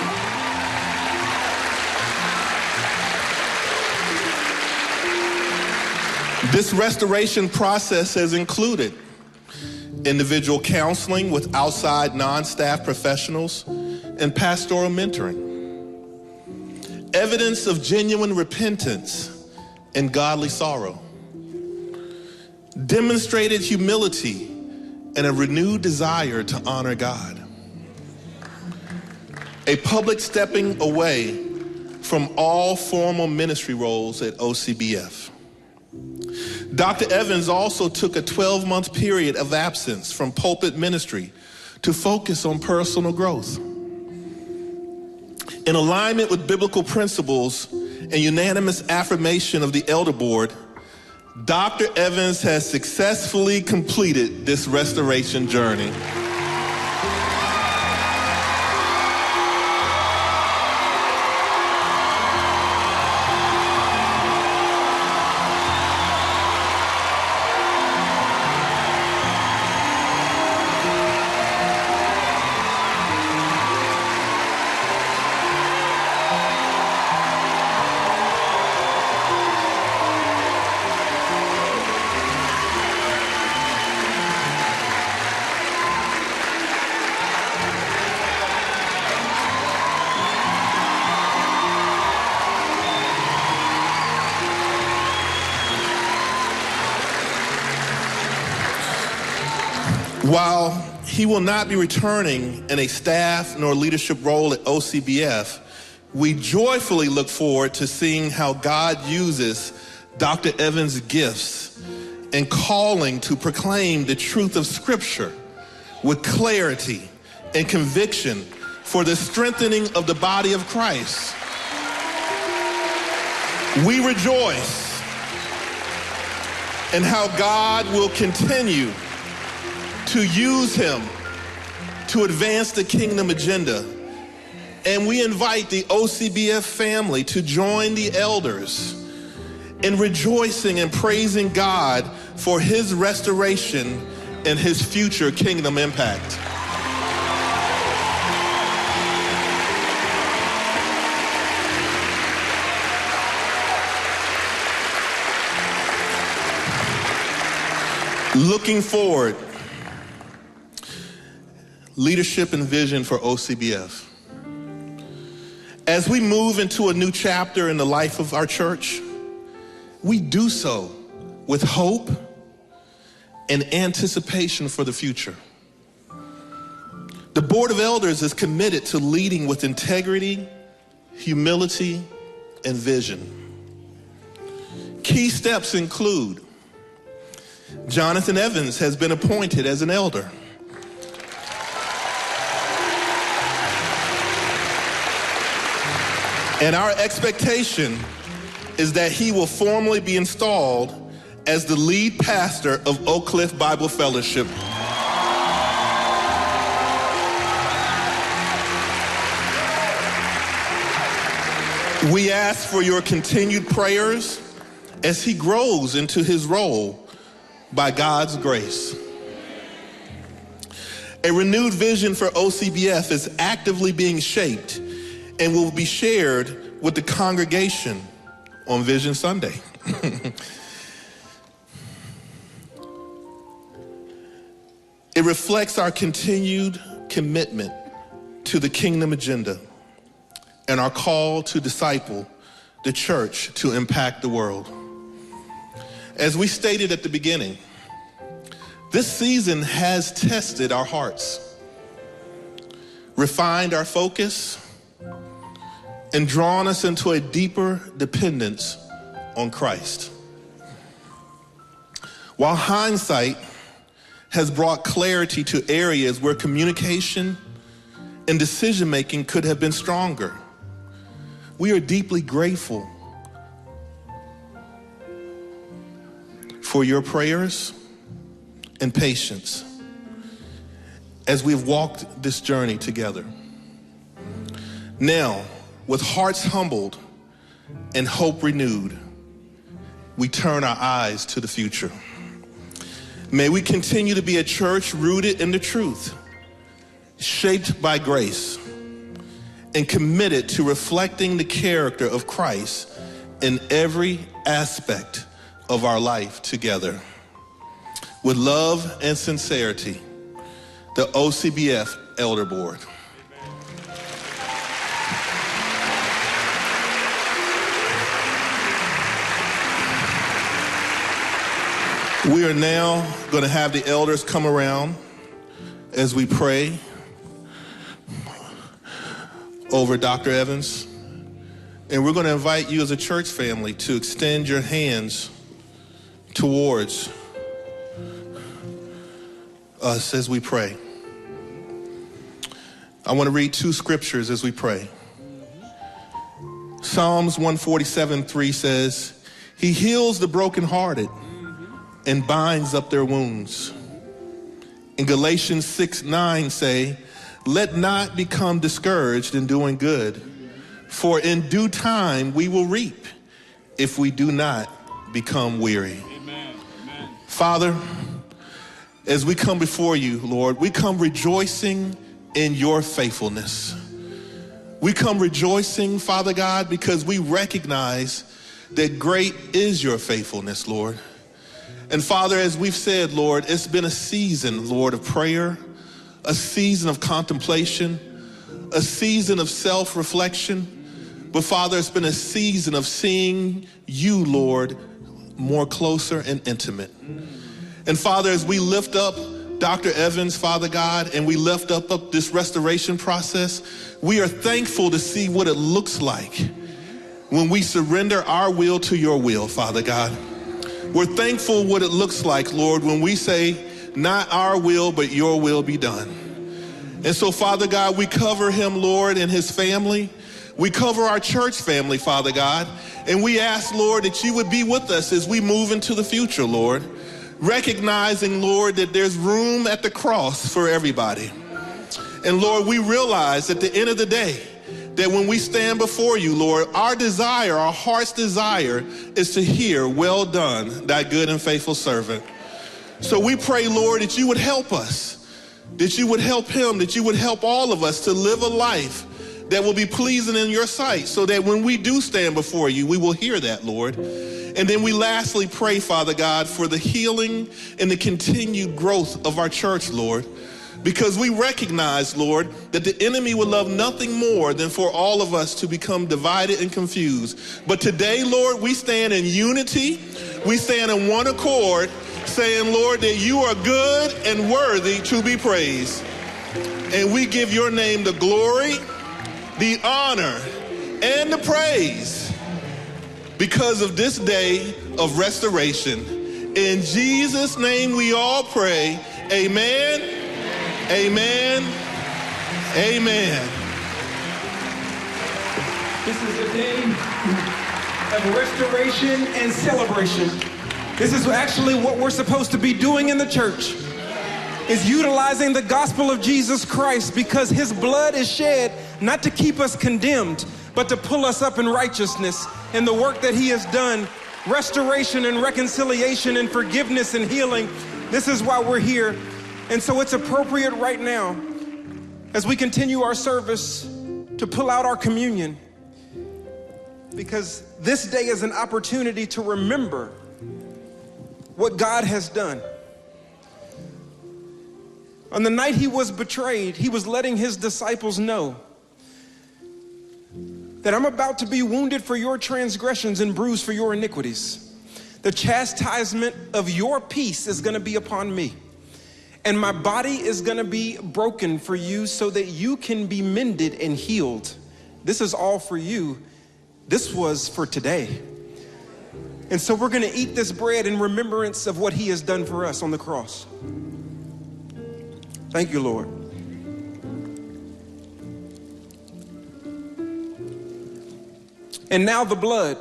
A: This restoration process has included individual counseling with outside non-staff professionals and pastoral mentoring, evidence of genuine repentance and godly sorrow, demonstrated humility and a renewed desire to honor God, a public stepping away from all formal ministry roles at O C B F. Doctor Evans also took a twelve-month period of absence from pulpit ministry to focus on personal growth. In alignment with biblical principles and unanimous affirmation of the elder board, Doctor Evans has successfully completed this restoration journey. While he will not be returning in a staff nor leadership role at O C B F, we joyfully look forward to seeing how God uses Doctor Evans' gifts and calling to proclaim the truth of Scripture with clarity and conviction for the strengthening of the body of Christ. We rejoice in how God will continue to use him to advance the kingdom agenda And we invite the O C B F family to join the elders in rejoicing and praising God for his restoration and his future kingdom impact. Looking forward, leadership and vision for O C B F. As we move into a new chapter in the life of our church, we do so with hope and anticipation for the future. The Board of Elders is committed to leading with integrity, humility, and vision. Key steps include Jonathan Evans has been appointed as an elder. And our expectation is that he will formally be installed as the lead pastor of Oak Cliff Bible Fellowship. We ask for your continued prayers as he grows into his role by God's grace. A renewed vision for O C B F is actively being shaped and will be shared with the congregation on Vision Sunday. It reflects our continued commitment to the kingdom agenda and our call to disciple the church to impact the world. As we stated at the beginning, this season has tested our hearts, refined our focus, and drawn us into a deeper dependence on Christ. While hindsight has brought clarity to areas where communication and decision-making could have been stronger, we are deeply grateful for your prayers and patience as we've walked this journey together. Now, with hearts humbled and hope renewed, we turn our eyes to the future. May we continue to be a church rooted in the truth, shaped by grace, and committed to reflecting the character of Christ in every aspect of our life together. With love and sincerity, the O C B F Elder Board. We are now going to have the elders come around as we pray over Doctor Evans. And we're going to invite you as a church family to extend your hands towards us as we pray. I want to read two scriptures as we pray. Psalms one forty-seven three says, he heals the brokenhearted and binds up their wounds. In Galatians six nine say, let not become discouraged in doing good, for in due time we will reap if we do not become weary. Amen. Amen. Father, as we come before you, Lord, we come rejoicing in your faithfulness. We come rejoicing, Father God, because we recognize that great is your faithfulness, Lord. And Father, as we've said, Lord, it's been a season, Lord, of prayer, a season of contemplation, a season of self-reflection. But Father, it's been a season of seeing you, Lord, more closer and intimate. And Father, as we lift up Doctor Evans, Father God, and we lift up, up this restoration process, we are thankful to see what it looks like when we surrender our will to your will, Father God. We're thankful what it looks like, Lord, when we say, not our will, but your will be done. And so, Father God, we cover him, Lord, and his family. We cover our church family, Father God. And we ask, Lord, that you would be with us as we move into the future, Lord. Recognizing, Lord, that there's room at the cross for everybody. And Lord, we realize at the end of the day that when we stand before you, Lord, our desire, our heart's desire is to hear, well done, thy good and faithful servant. So we pray, Lord, that you would help us, that you would help him, that you would help all of us to live a life that will be pleasing in your sight, so that when we do stand before you, we will hear that, Lord. And then we lastly pray, Father God, for the healing and the continued growth of our church, Lord. Because we recognize, Lord, that the enemy would love nothing more than for all of us to become divided and confused. But today, Lord, we stand in unity. We stand in one accord, saying, Lord, that you are good and worthy to be praised. And we give your name the glory, the honor, and the praise because of this day of restoration. In Jesus' name we all pray. Amen. Amen. Amen.
F: This is a day of restoration and celebration. This is actually what we're supposed to be doing in the church, is utilizing the gospel of Jesus Christ, because his blood is shed not to keep us condemned, but to pull us up in righteousness in the work that he has done, restoration and reconciliation and forgiveness and healing. This is why we're here. And so it's appropriate right now, as we continue our service, to pull out our communion, because this day is an opportunity to remember what God has done. On the night he was betrayed, he was letting his disciples know that I'm about to be wounded for your transgressions and bruised for your iniquities. The chastisement of your peace is going to be upon me. And my body is going to be broken for you so that you can be mended and healed. This is all for you. This was for today. And so we're going to eat this bread in remembrance of what he has done for us on the cross. Thank you, Lord. And now the blood.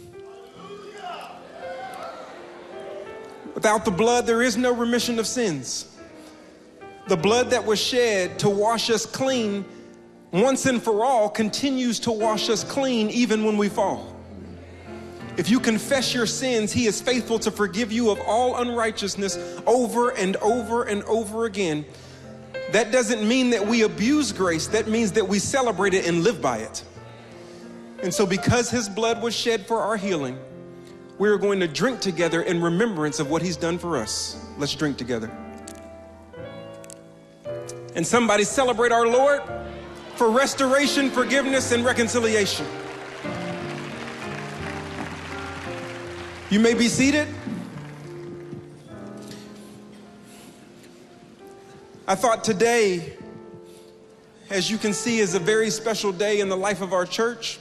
F: Without the blood, there is no remission of sins. The blood that was shed to wash us clean once and for all continues to wash us clean even when we fall. If you confess your sins, he is faithful to forgive you of all unrighteousness over and over and over again. That doesn't mean that we abuse grace. That means that we celebrate it and live by it. And so because his blood was shed for our healing, we're going to drink together in remembrance of what he's done for us. Let's drink together. And somebody celebrate our Lord for restoration, forgiveness, and reconciliation. You may be seated. I thought today, as you can see, is a very special day in the life of our church.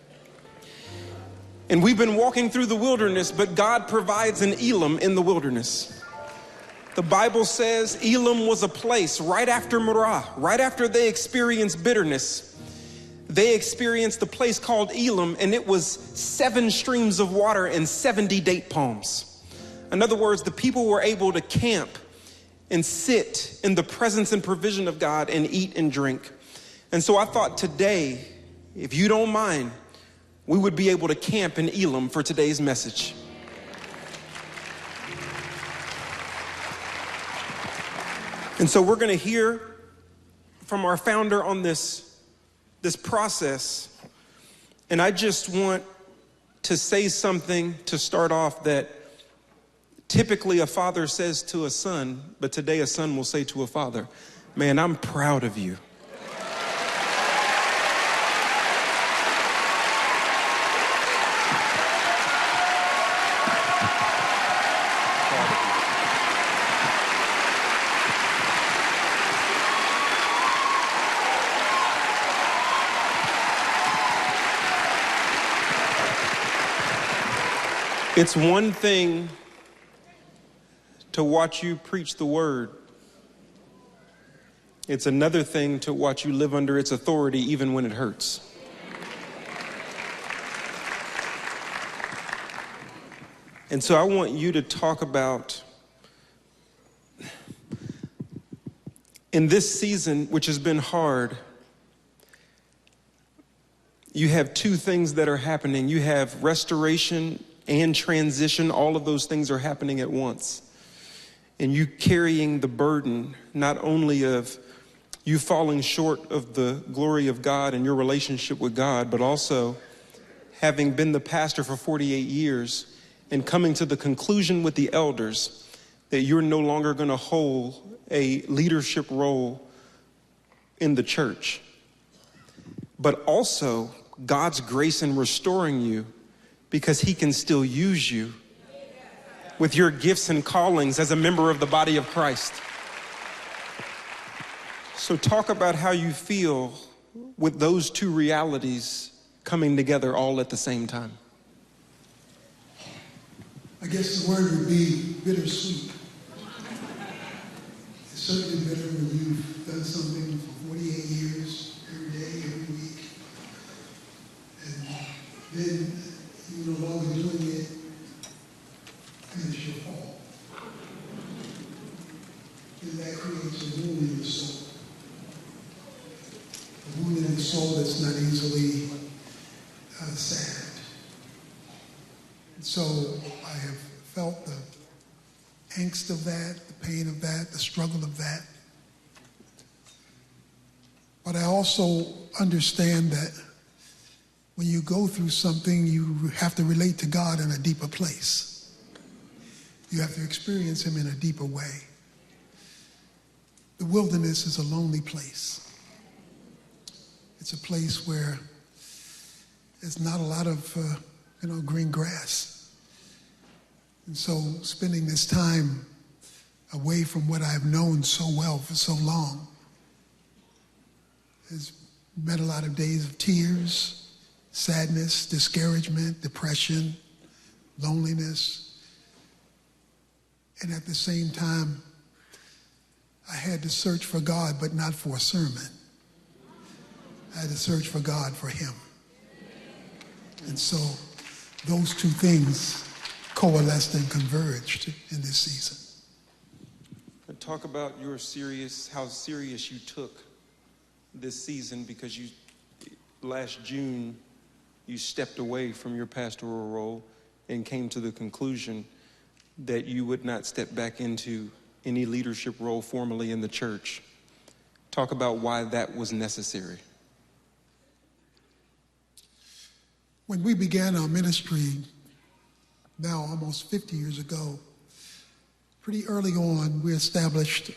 F: And we've been walking through the wilderness, but God provides an Elim in the wilderness. The Bible says Elim was a place right after Marah, right after they experienced bitterness. They experienced a place called Elim, and it was seven streams of water and seventy date palms. In other words, the people were able to camp and sit in the presence and provision of God and eat and drink. And so I thought today, if you don't mind, we would be able to camp in Elim for today's message. And so we're going to hear from our founder on this, this process. And I just want to say something to start off that typically a father says to a son, but today a son will say to a father, man, I'm proud of you. It's one thing to watch you preach the word. It's another thing to watch you live under its authority even when it hurts. And so I want you to talk about, in this season, which has been hard, you have two things that are happening. You have restoration and transition. All of those things are happening at once. And you carrying the burden not only of you falling short of the glory of God and your relationship with God, but also having been the pastor for forty-eight years and coming to the conclusion with the elders that you're no longer going to hold a leadership role in the church. But also God's grace in restoring you because he can still use you with your gifts and callings as a member of the body of Christ. So talk about how you feel with those two realities coming together all at the same time.
C: I guess the word would be bittersweet. It's certainly bitter when you've done something for forty-eight years, every day, every week, and then you're no longer doing it, and it's your fault. And that creates a wound in your soul. A wound in the soul that's not easily uh, salved. And so I have felt the angst of that, the pain of that, the struggle of that. But I also understand that when you go through something, you have to relate to God in a deeper place. You have to experience him in a deeper way. The wilderness is a lonely place. It's a place where there's not a lot of, uh, you know, green grass. And so spending this time away from what I've known so well for so long has meant a lot of days of tears, sadness, discouragement, depression, loneliness. And at the same time, I had to search for God, but not for a sermon. I had to search for God for him. And so those two things coalesced and converged in this season.
F: And talk about your serious, how serious you took this season, because you, last June, you stepped away from your pastoral role and came to the conclusion that you would not step back into any leadership role formally in the church. Talk about why that was necessary.
C: When we began our ministry, now almost fifty years ago, pretty early on, we established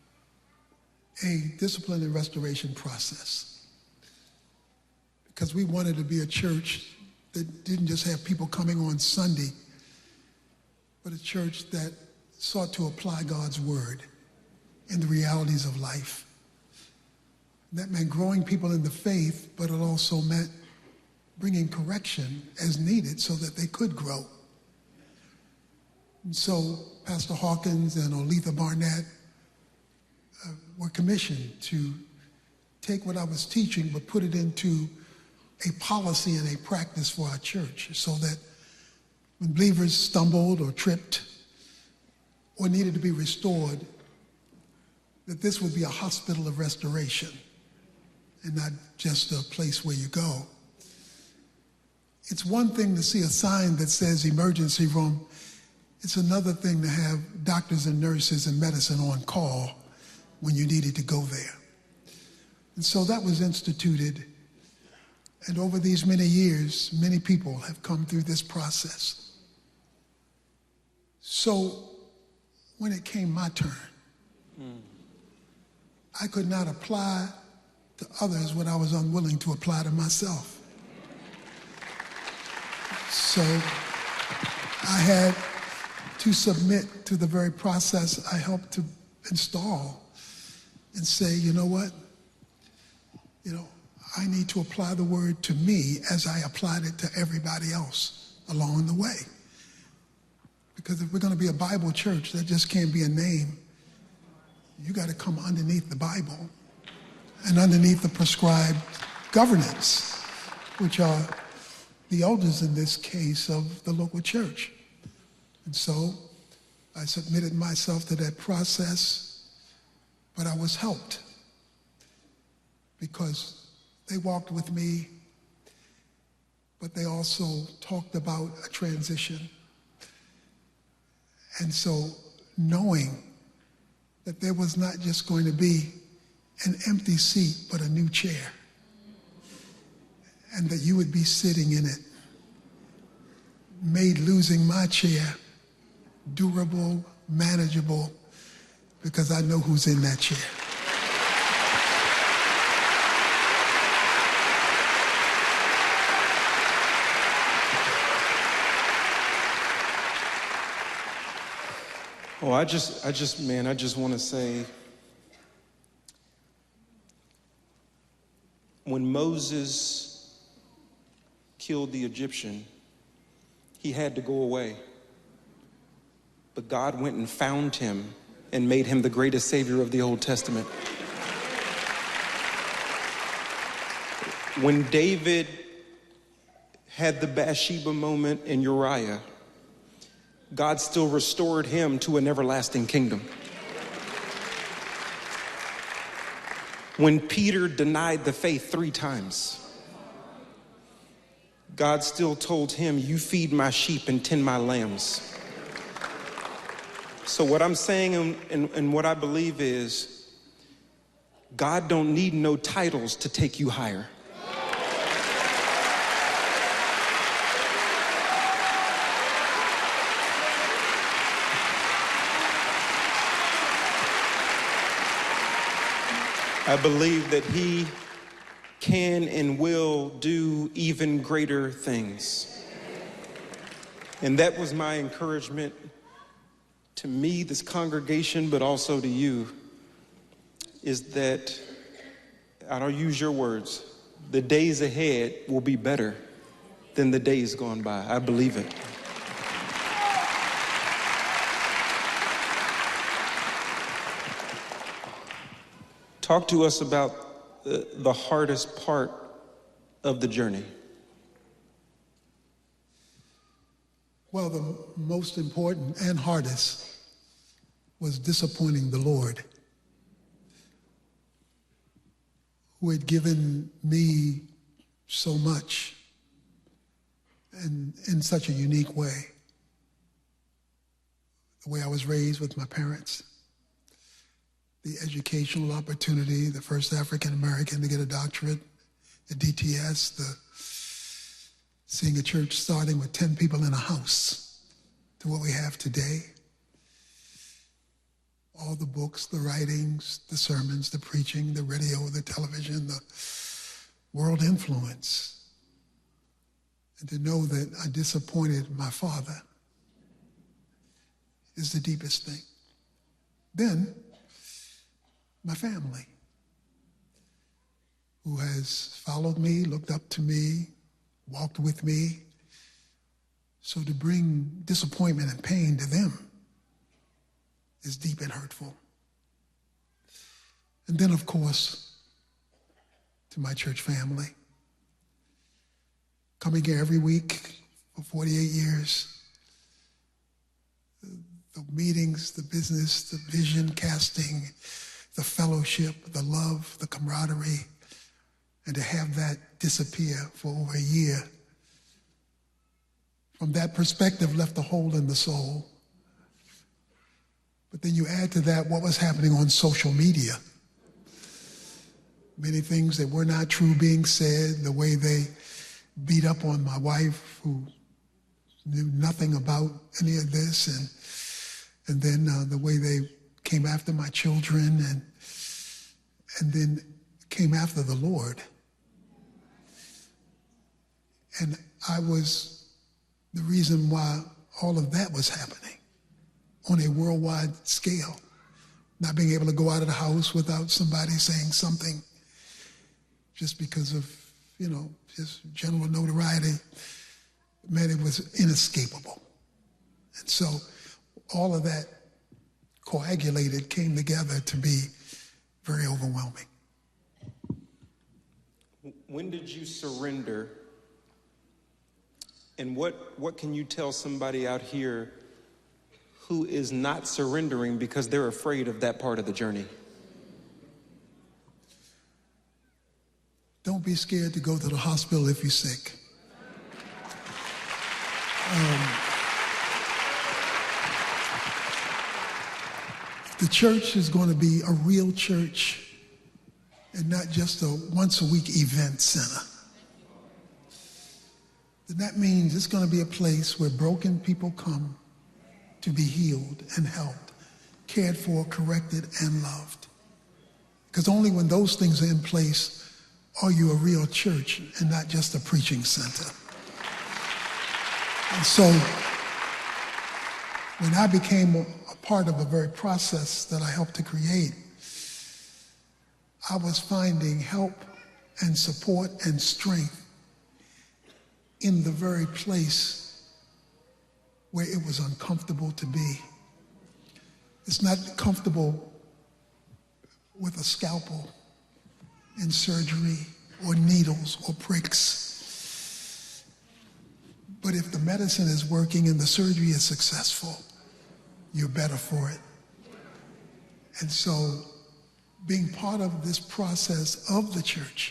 C: a discipline and restoration process. Because we wanted to be a church that didn't just have people coming on Sunday, but a church that sought to apply God's word in the realities of life. And that meant growing people in the faith, but it also meant bringing correction as needed so that they could grow. And so Pastor Hawkins and Oletha Barnett uh, were commissioned to take what I was teaching but put it into a policy and a practice for our church so that when believers stumbled or tripped or needed to be restored, that this would be a hospital of restoration and not just a place where you go. It's one thing to see a sign that says emergency room. It's another thing to have doctors and nurses and medicine on call when you needed to go there. And so that was instituted. And over these many years, many people have come through this process. So when it came my turn, mm. I could not apply to others what I was unwilling to apply to myself. So I had to submit to the very process I helped to install and say, you know what? You know, I need to apply the word to me as I applied it to everybody else along the way. Because if we're going to be a Bible church, that just can't be a name. You got to come underneath the Bible and underneath the prescribed governance, which are the elders in this case of the local church. And so I submitted myself to that process, but I was helped because they walked with me but they also talked about a transition. And so knowing that there was not just going to be an empty seat, but a new chair, and that you would be sitting in it, made losing my chair durable, manageable, because I know who's in that chair.
F: Oh, I just, I just, man, I just want to say, when Moses killed the Egyptian, he had to go away. But God went and found him and made him the greatest savior of the Old Testament. When David had the Bathsheba moment in Uriah, God still restored him to an everlasting kingdom. When Peter denied the faith three times, God still told him, you feed my sheep and tend my lambs. So what I'm saying and, and, and what I believe is, God don't need no titles to take you higher. I believe that he can and will do even greater things. And that was my encouragement to me, this congregation, but also to you, is that, I don't use your words, the days ahead will be better than the days gone by. I believe it. Talk to us about the, the hardest part of the journey.
C: Well, the most important and hardest was disappointing the Lord, who had given me so much and in such a unique way. The way I was raised with my parents, the educational opportunity, the first African American to get a doctorate at D T S, the seeing a church starting with ten people in a house to what we have today. All the books, the writings, the sermons, the preaching, the radio, the television, the world influence. And to know that I disappointed my father is the deepest thing. Then, my family, who has followed me, looked up to me, walked with me. So to bring disappointment and pain to them is deep and hurtful. And then, of course, to my church family, coming here every week for forty-eight years, the, the meetings, the business, the vision casting, the fellowship, the love, the camaraderie, and to have that disappear for over a year, from that perspective left a hole in the soul. But then you add to that what was happening on social media. Many things that were not true being said, the way they beat up on my wife, who knew nothing about any of this, and and then uh, the way they came after my children, and and then came after the Lord. And I was the reason why all of that was happening on a worldwide scale. Not being able to go out of the house without somebody saying something just because of, you know, just general notoriety. Man, it was inescapable. And so all of that coagulated, came together to be very overwhelming.
F: When did you surrender? And what, what can you tell somebody out here who is not surrendering because they're afraid of that part of the journey?
C: Don't be scared to go to the hospital if you're sick. The church is going to be a real church and not just a once-a-week event center. And that means it's going to be a place where broken people come to be healed and helped, cared for, corrected, and loved. Because only when those things are in place are you a real church and not just a preaching center. And so when I became a, a part of a very process that I helped to create, I was finding help and support and strength in the very place where it was uncomfortable to be. It's not comfortable with a scalpel and surgery or needles or pricks. But if the medicine is working and the surgery is successful, you're better for it. And so being part of this process of the church,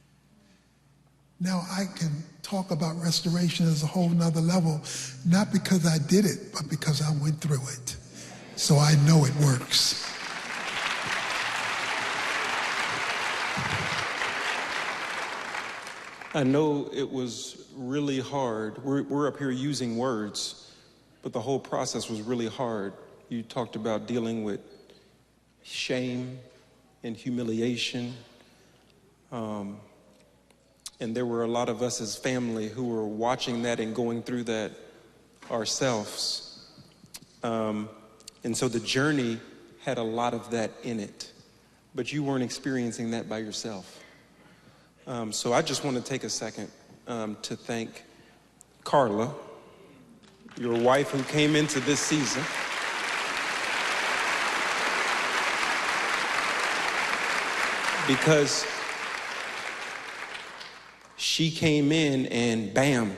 C: now I can talk about restoration as a whole nother level, not because I did it, but because I went through it. So I know it works.
F: I know it was really hard. We're, we're up here using words, but the whole process was really hard. You talked about dealing with shame and humiliation. Um, and there were a lot of us as family who were watching that and going through that ourselves. Um, and so the journey had a lot of that in it, but you weren't experiencing that by yourself. Um, so I just want to take a second um, to thank Carla, your wife who came into this season. Because she came in and bam.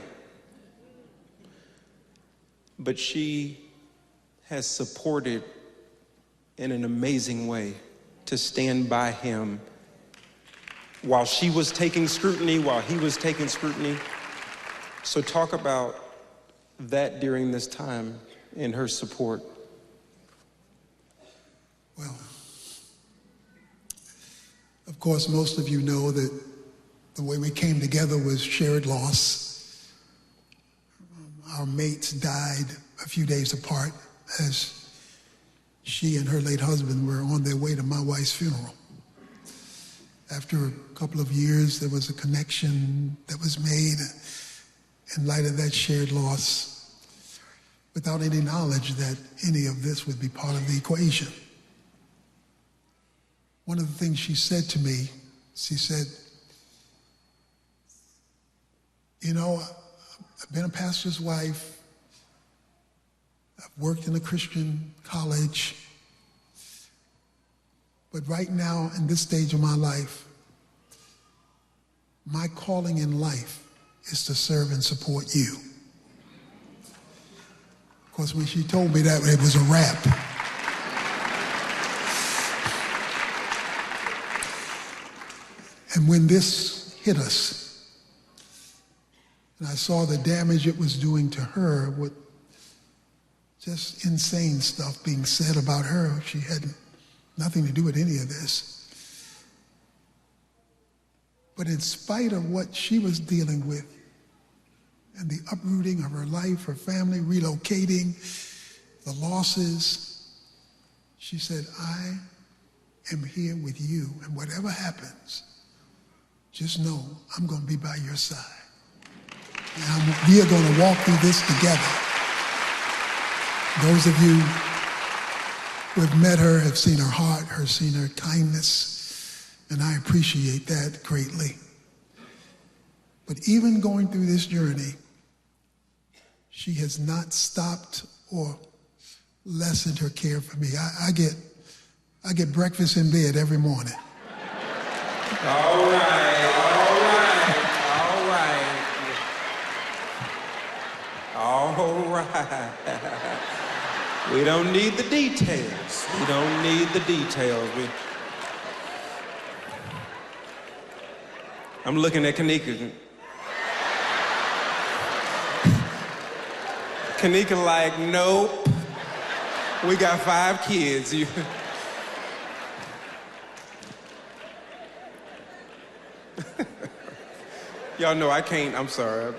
F: But she has supported in an amazing way to stand by him while she was taking scrutiny, while he was taking scrutiny. So talk about that during this time and her support.
C: Well, of course, most of you know that the way we came together was shared loss. Our mates died a few days apart as she and her late husband were on their way to my wife's funeral. After a couple of years, there was a connection that was made in light of that shared loss, without any knowledge that any of this would be part of the equation. One of the things she said to me, she said, you know, I've been a pastor's wife, I've worked in a Christian college, but right now, in this stage of my life, my calling in life is to serve and support you. Of course, when she told me that, it was a wrap. And when this hit us, and I saw the damage it was doing to her with just insane stuff being said about her, she had nothing to do with any of this. But in spite of what she was dealing with and the uprooting of her life, her family, relocating, the losses, she said, I am here with you, and whatever happens, just know I'm going to be by your side. And I'm, we are going to walk through this together. Those of you who have met her have seen her heart, have seen her kindness, and I appreciate that greatly. But even going through this journey, she has not stopped or lessened her care for me. I, I get, I get breakfast in bed every morning.
F: All right, all right, all right. All right. We don't need the details. We don't need the details. We... I'm looking at Kanika. Kanika like, nope. We got five kids. You... Y'all know I can't, I'm sorry.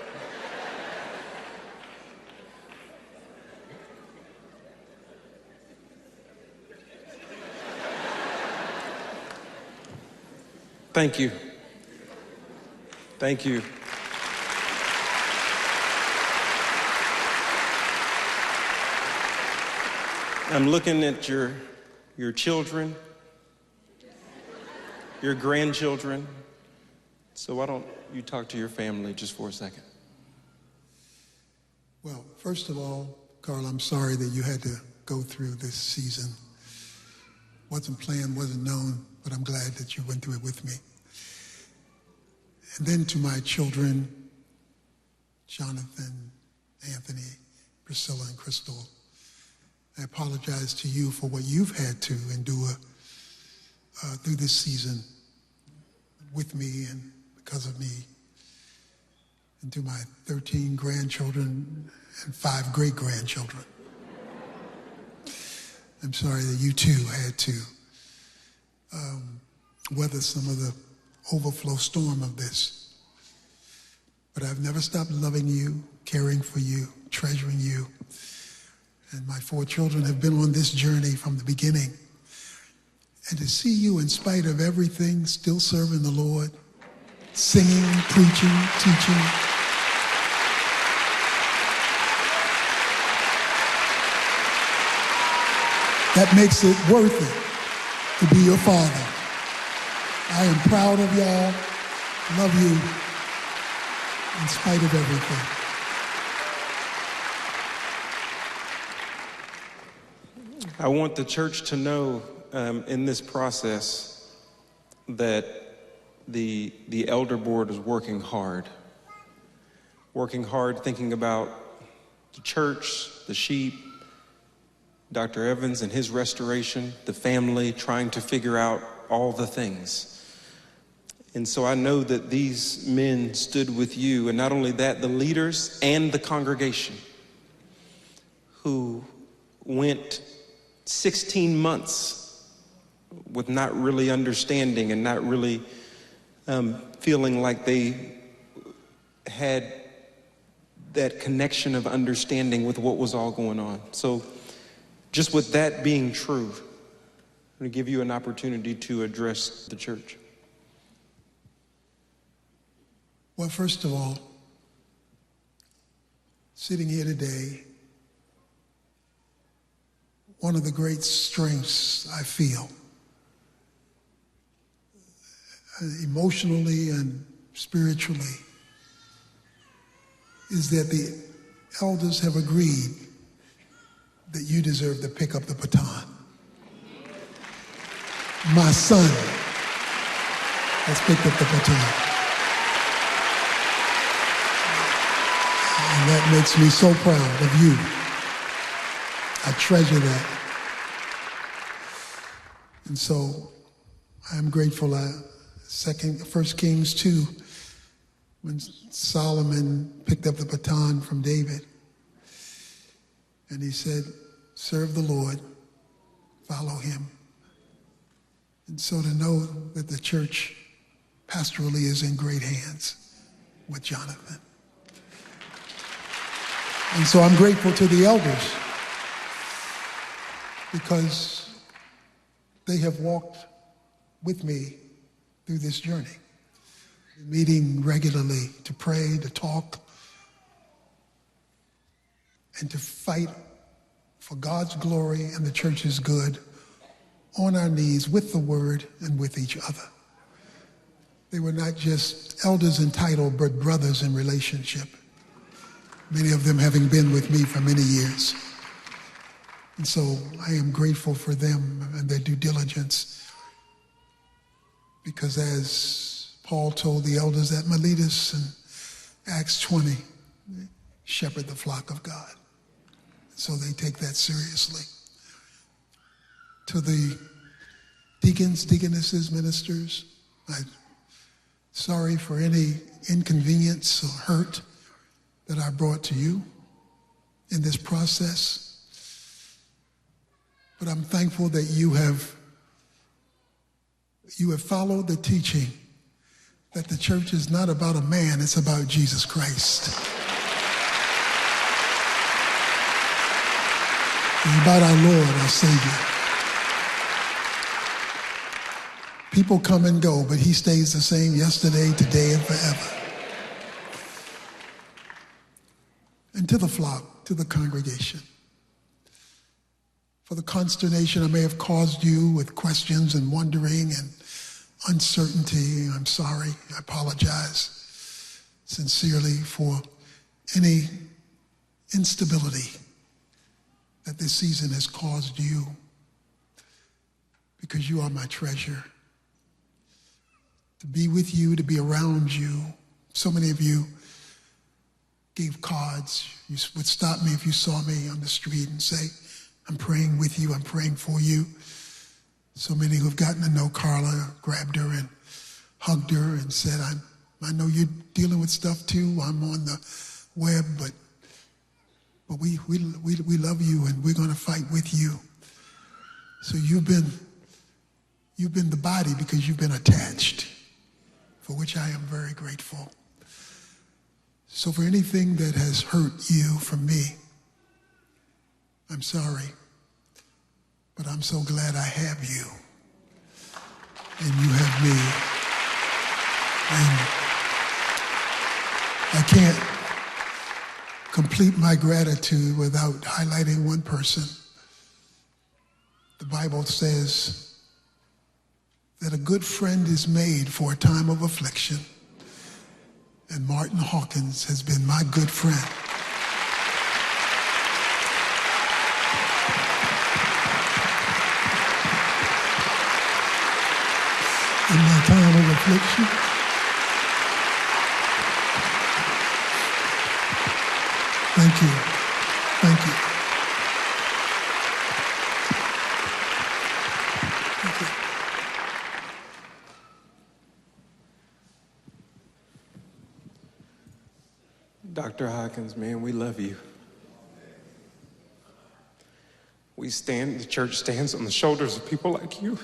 F: Thank you. Thank you. I'm looking at your, your children, your grandchildren. So why don't you talk to your family just for a second?
C: Well, first of all, Carl, I'm sorry that you had to go through this season. Wasn't planned, wasn't known, but I'm glad that you went through it with me. And then to my children, Jonathan, Anthony, Priscilla, and Crystal, I apologize to you for what you've had to endure uh, through this season with me and because of me. And to my thirteen grandchildren and five great-grandchildren, I'm sorry that you too had to um, weather some of the overflow storm of this. But I've never stopped loving you, caring for you, treasuring you. And my four children have been on this journey from the beginning. And to see you, in spite of everything, still serving the Lord, singing, preaching, teaching. That makes it worth it to be your father. I am proud of y'all, love you, in spite of everything.
F: I want the church to know um, in this process that the, the elder board is working hard. Working hard thinking about the church, the sheep, Doctor Evans and his restoration, the family, trying to figure out all the things. And so I know that these men stood with you, and not only that, the leaders and the congregation who went sixteen months with not really understanding and not really um, feeling like they had that connection of understanding with what was all going on. So just with that being true, I'm going to give you an opportunity to address the church.
C: Well, first of all, sitting here today, one of the great strengths I feel, emotionally and spiritually, is that the elders have agreed that you deserve to pick up the baton. My son has picked up the baton. And that makes me so proud of you. I treasure that. And so I'm grateful. I, second, First Kings two, when Solomon picked up the baton from David, and he said, serve the Lord, follow him. And so to know that the church pastorally is in great hands with Jonathan. And so I'm grateful to the elders because they have walked with me through this journey, meeting regularly to pray, to talk, and to fight for God's glory and the church's good on our knees with the word and with each other. They were not just elders in title, but brothers in relationship. Many of them having been with me for many years. And so I am grateful for them and their due diligence, because as Paul told the elders at Miletus in Acts twenty, shepherd the flock of God. So they take that seriously. To the deacons, deaconesses, ministers, I'm sorry for any inconvenience or hurt that I brought to you in this process. But I'm thankful that you have you have followed the teaching that the church is not about a man, it's about Jesus Christ. It's about our Lord, our Savior. People come and go, but he stays the same yesterday, today, and forever. And to the flock, to the congregation, for the consternation I may have caused you with questions and wondering and uncertainty, I'm sorry. I apologize sincerely for any instability that this season has caused you, because you are my treasure. To be with you, to be around you. So many of you gave cards. You would stop me if you saw me on the street and say, I'm praying with you, I'm praying for you. So many who have gotten to know Carla grabbed her and hugged her and said, I, I know you're dealing with stuff too. I'm on the web, but but we we we, we love you and we're going to fight with you. So you've been you've been the body because you've been attached, for which I am very grateful. So for anything that has hurt you from me, I'm sorry. But I'm so glad I have you, and you have me. And I can't complete my gratitude without highlighting one person. The Bible says that a good friend is made for a time of affliction, and Martin Hawkins has been my good friend. In my time of affliction, thank you, thank you, thank you.
F: Doctor Hawkins, man, we love you. We stand, the church stands on the shoulders of people like you.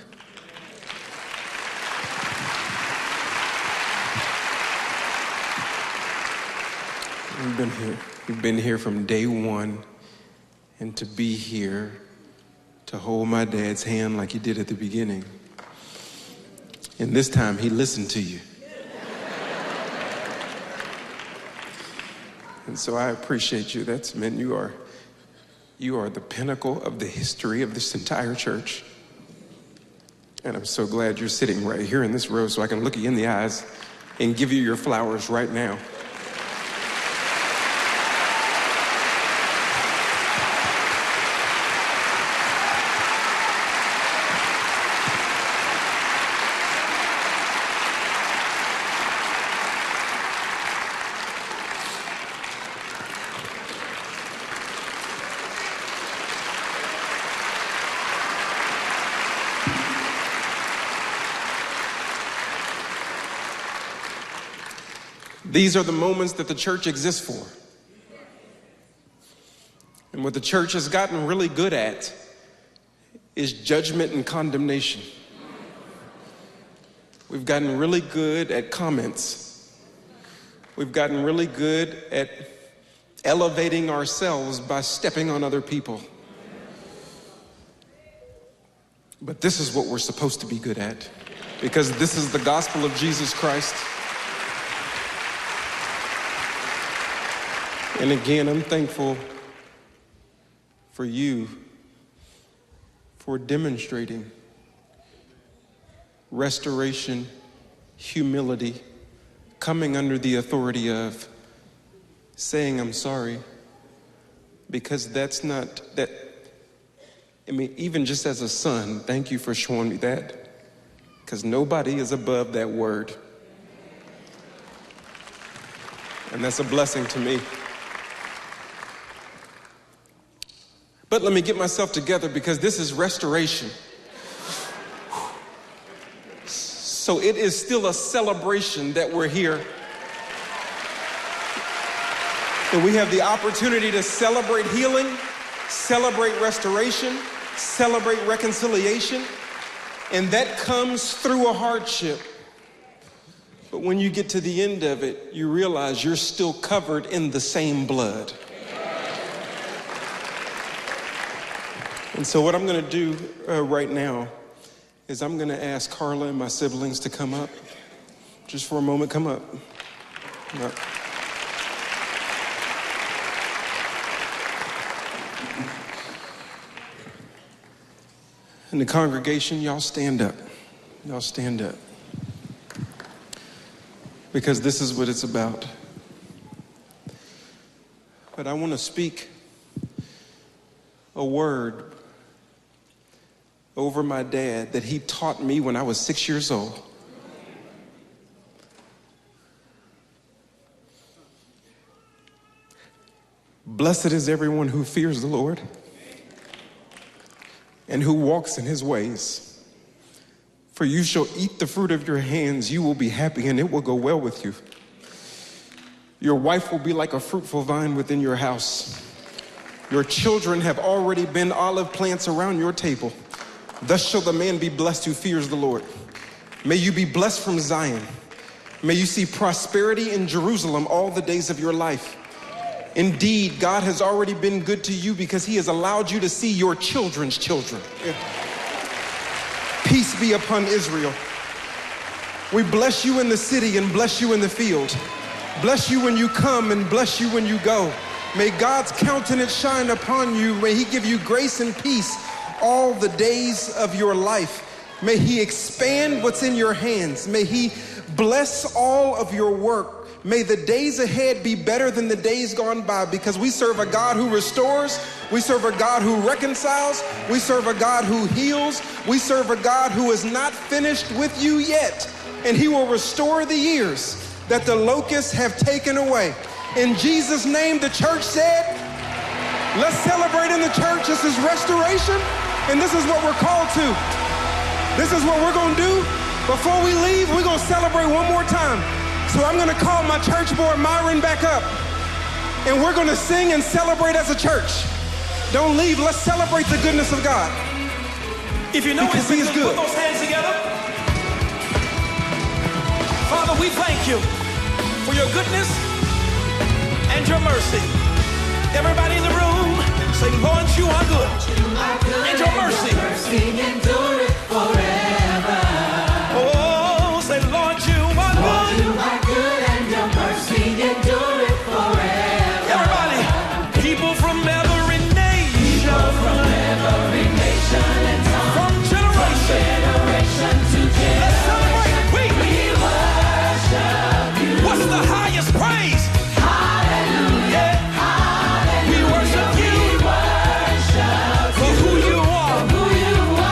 F: We've been here. We've been here from day one, and to be here, to hold my dad's hand like you did at the beginning. And this time, he listened to you. And so I appreciate you. That's meant you are, you are the pinnacle of the history of this entire church. And I'm so glad you're sitting right here in this row so I can look you in the eyes and give you your flowers right now. These are the moments that the church exists for. And what the church has gotten really good at is judgment and condemnation. We've gotten really good at comments. We've gotten really good at elevating ourselves by stepping on other people. But this is what we're supposed to be good at, because this is the gospel of Jesus Christ. And again, I'm thankful for you for demonstrating restoration, humility, coming under the authority of saying I'm sorry, because that's not, that, I mean, even just as a son, thank you for showing me that, because nobody is above that word. And that's a blessing to me. But let me get myself together, because this is restoration. So it is still a celebration that we're here. And we have the opportunity to celebrate healing, celebrate restoration, celebrate reconciliation, and that comes through a hardship. But when you get to the end of it, you realize you're still covered in the same blood. And so what I'm going to do uh, right now is I'm going to ask Carla and my siblings to come up. Just for a moment, come up. Come up. And the congregation, y'all stand up. Y'all stand up. Because this is what it's about. But I want to speak a word over my dad that he taught me when I was six years old. Blessed is everyone who fears the Lord and who walks in his ways. For you shall eat the fruit of your hands, you will be happy, and it will go well with you. Your wife will be like a fruitful vine within your house. Your children have already been olive plants around your table. Thus shall the man be blessed who fears the Lord. May you be blessed from Zion. May you see prosperity in Jerusalem all the days of your life. Indeed, God has already been good to you because he has allowed you to see your children's children. Yeah. Peace be upon Israel. We bless you in the city and bless you in the field. Bless you when you come and bless you when you go. May God's countenance shine upon you. May he give you grace and peace all the days of your life. May he expand what's in your hands. May he bless all of your work. May the days ahead be better than the days gone by, because we serve a God who restores. We serve a God who reconciles. We serve a God who heals. We serve a God who is not finished with you yet. And he will restore the years that the locusts have taken away. In Jesus' name, the church said, let's celebrate in the church. This is restoration, and this is what we're called to. This is what we're going to do. Before we leave, we're going to celebrate one more time. So I'm going to call my church boy, Myron, back up. And we're going to sing and celebrate as a church. Don't leave. Let's celebrate the goodness of God.
E: If you know
F: Because
E: it's
F: he is
E: good,
F: good.
E: put those hands together. Father, we thank you for your goodness and your mercy. Everybody in the room, say, Lord, you are good. And your mercy.
B: endure forever.
E: Oh, say, Lord, you are good.
B: You are good and your mercy endure it forever.
E: Everybody, people from every nation,
B: From every nation and tongue,
E: from generation.
B: generation to
E: Let's celebrate.
B: generation,
E: We,
B: we worship you.
E: what's the highest praise?
B: Hallelujah,
E: Yeah. We worship
B: we
E: you
B: worship
E: for who you are.
B: who you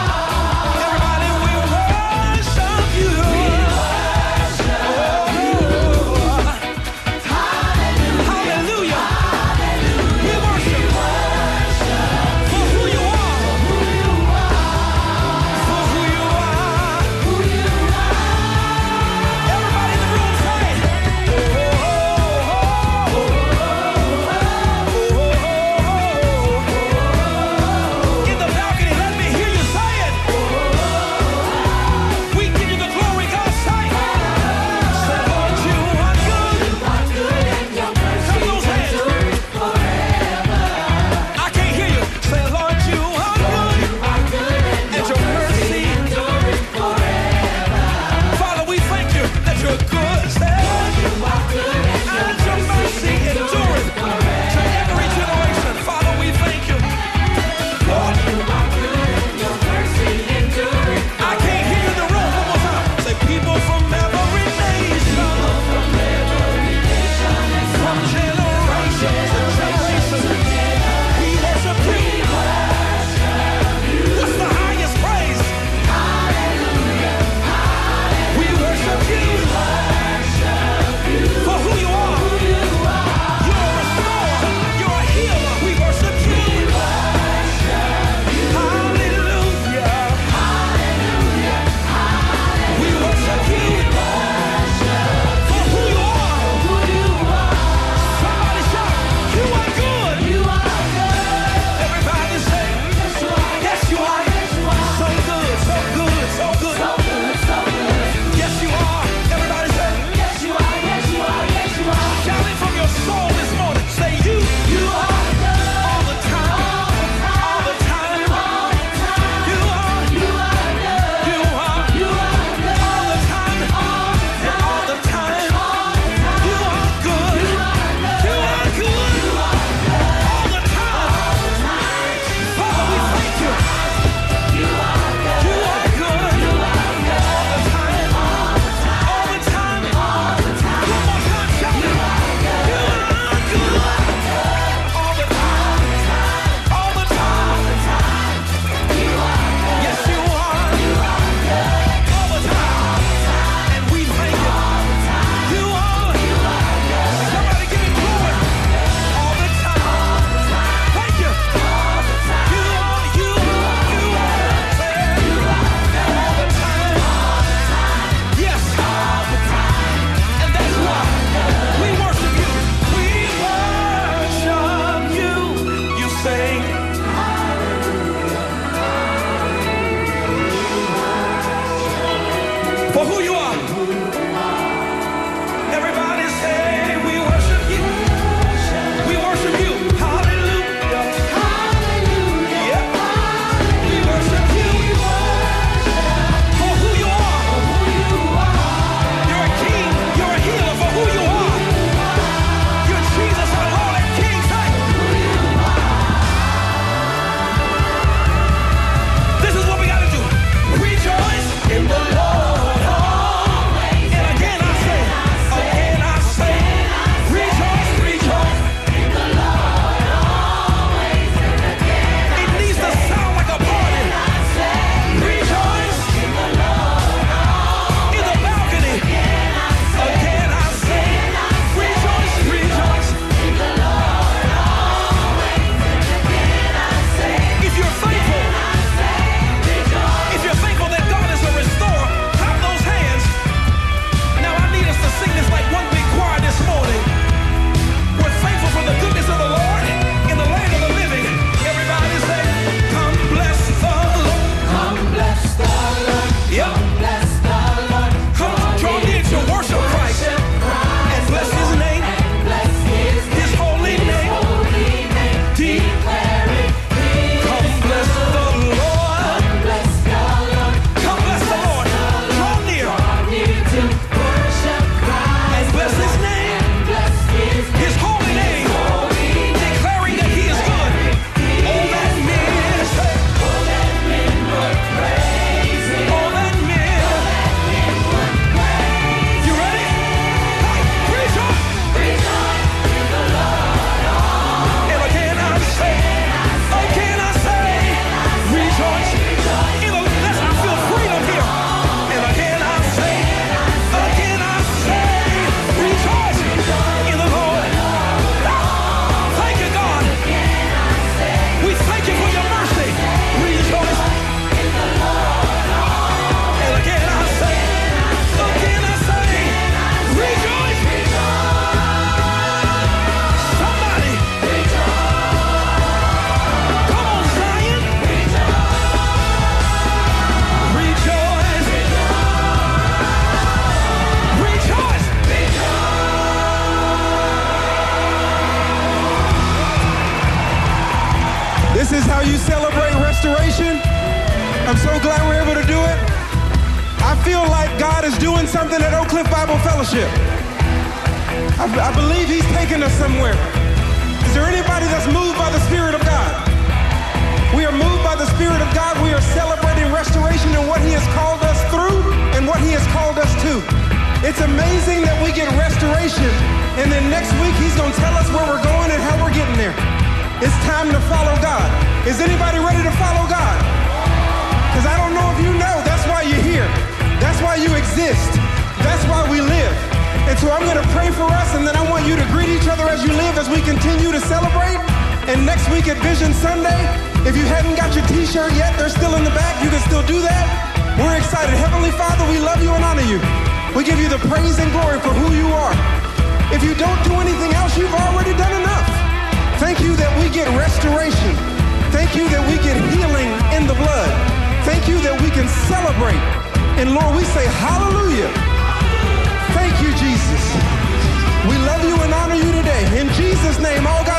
F: glad we're able to do it. I feel like God is doing something at Oak Cliff Bible Fellowship. I, I believe he's taking us somewhere. Is there anybody that's moved by the Spirit of God? We are moved by the Spirit of God. We are celebrating restoration and what he has called us through and what he has called us to. It's amazing that we get restoration, and then next week he's going to tell us where we're going and how we're getting there. It's time to follow God. Is anybody ready to follow God? Because I don't know if you know, that's why you're here. That's why you exist. That's why we live. And so I'm going to pray for us, and then I want you to greet each other as you live as we continue to celebrate. And next week at Vision Sunday, if you hadn't got your t-shirt yet, they're still in the back. You can still do that. We're excited. Heavenly Father, we love you and honor you. We give you the praise and glory for who you are. If you don't do anything else, you've already done enough. Thank you that we get restoration. Thank you that we get healing in the blood. Thank you that we can celebrate. And Lord, we say hallelujah. Thank you, Jesus. We love you and honor you today. In Jesus' name, all God.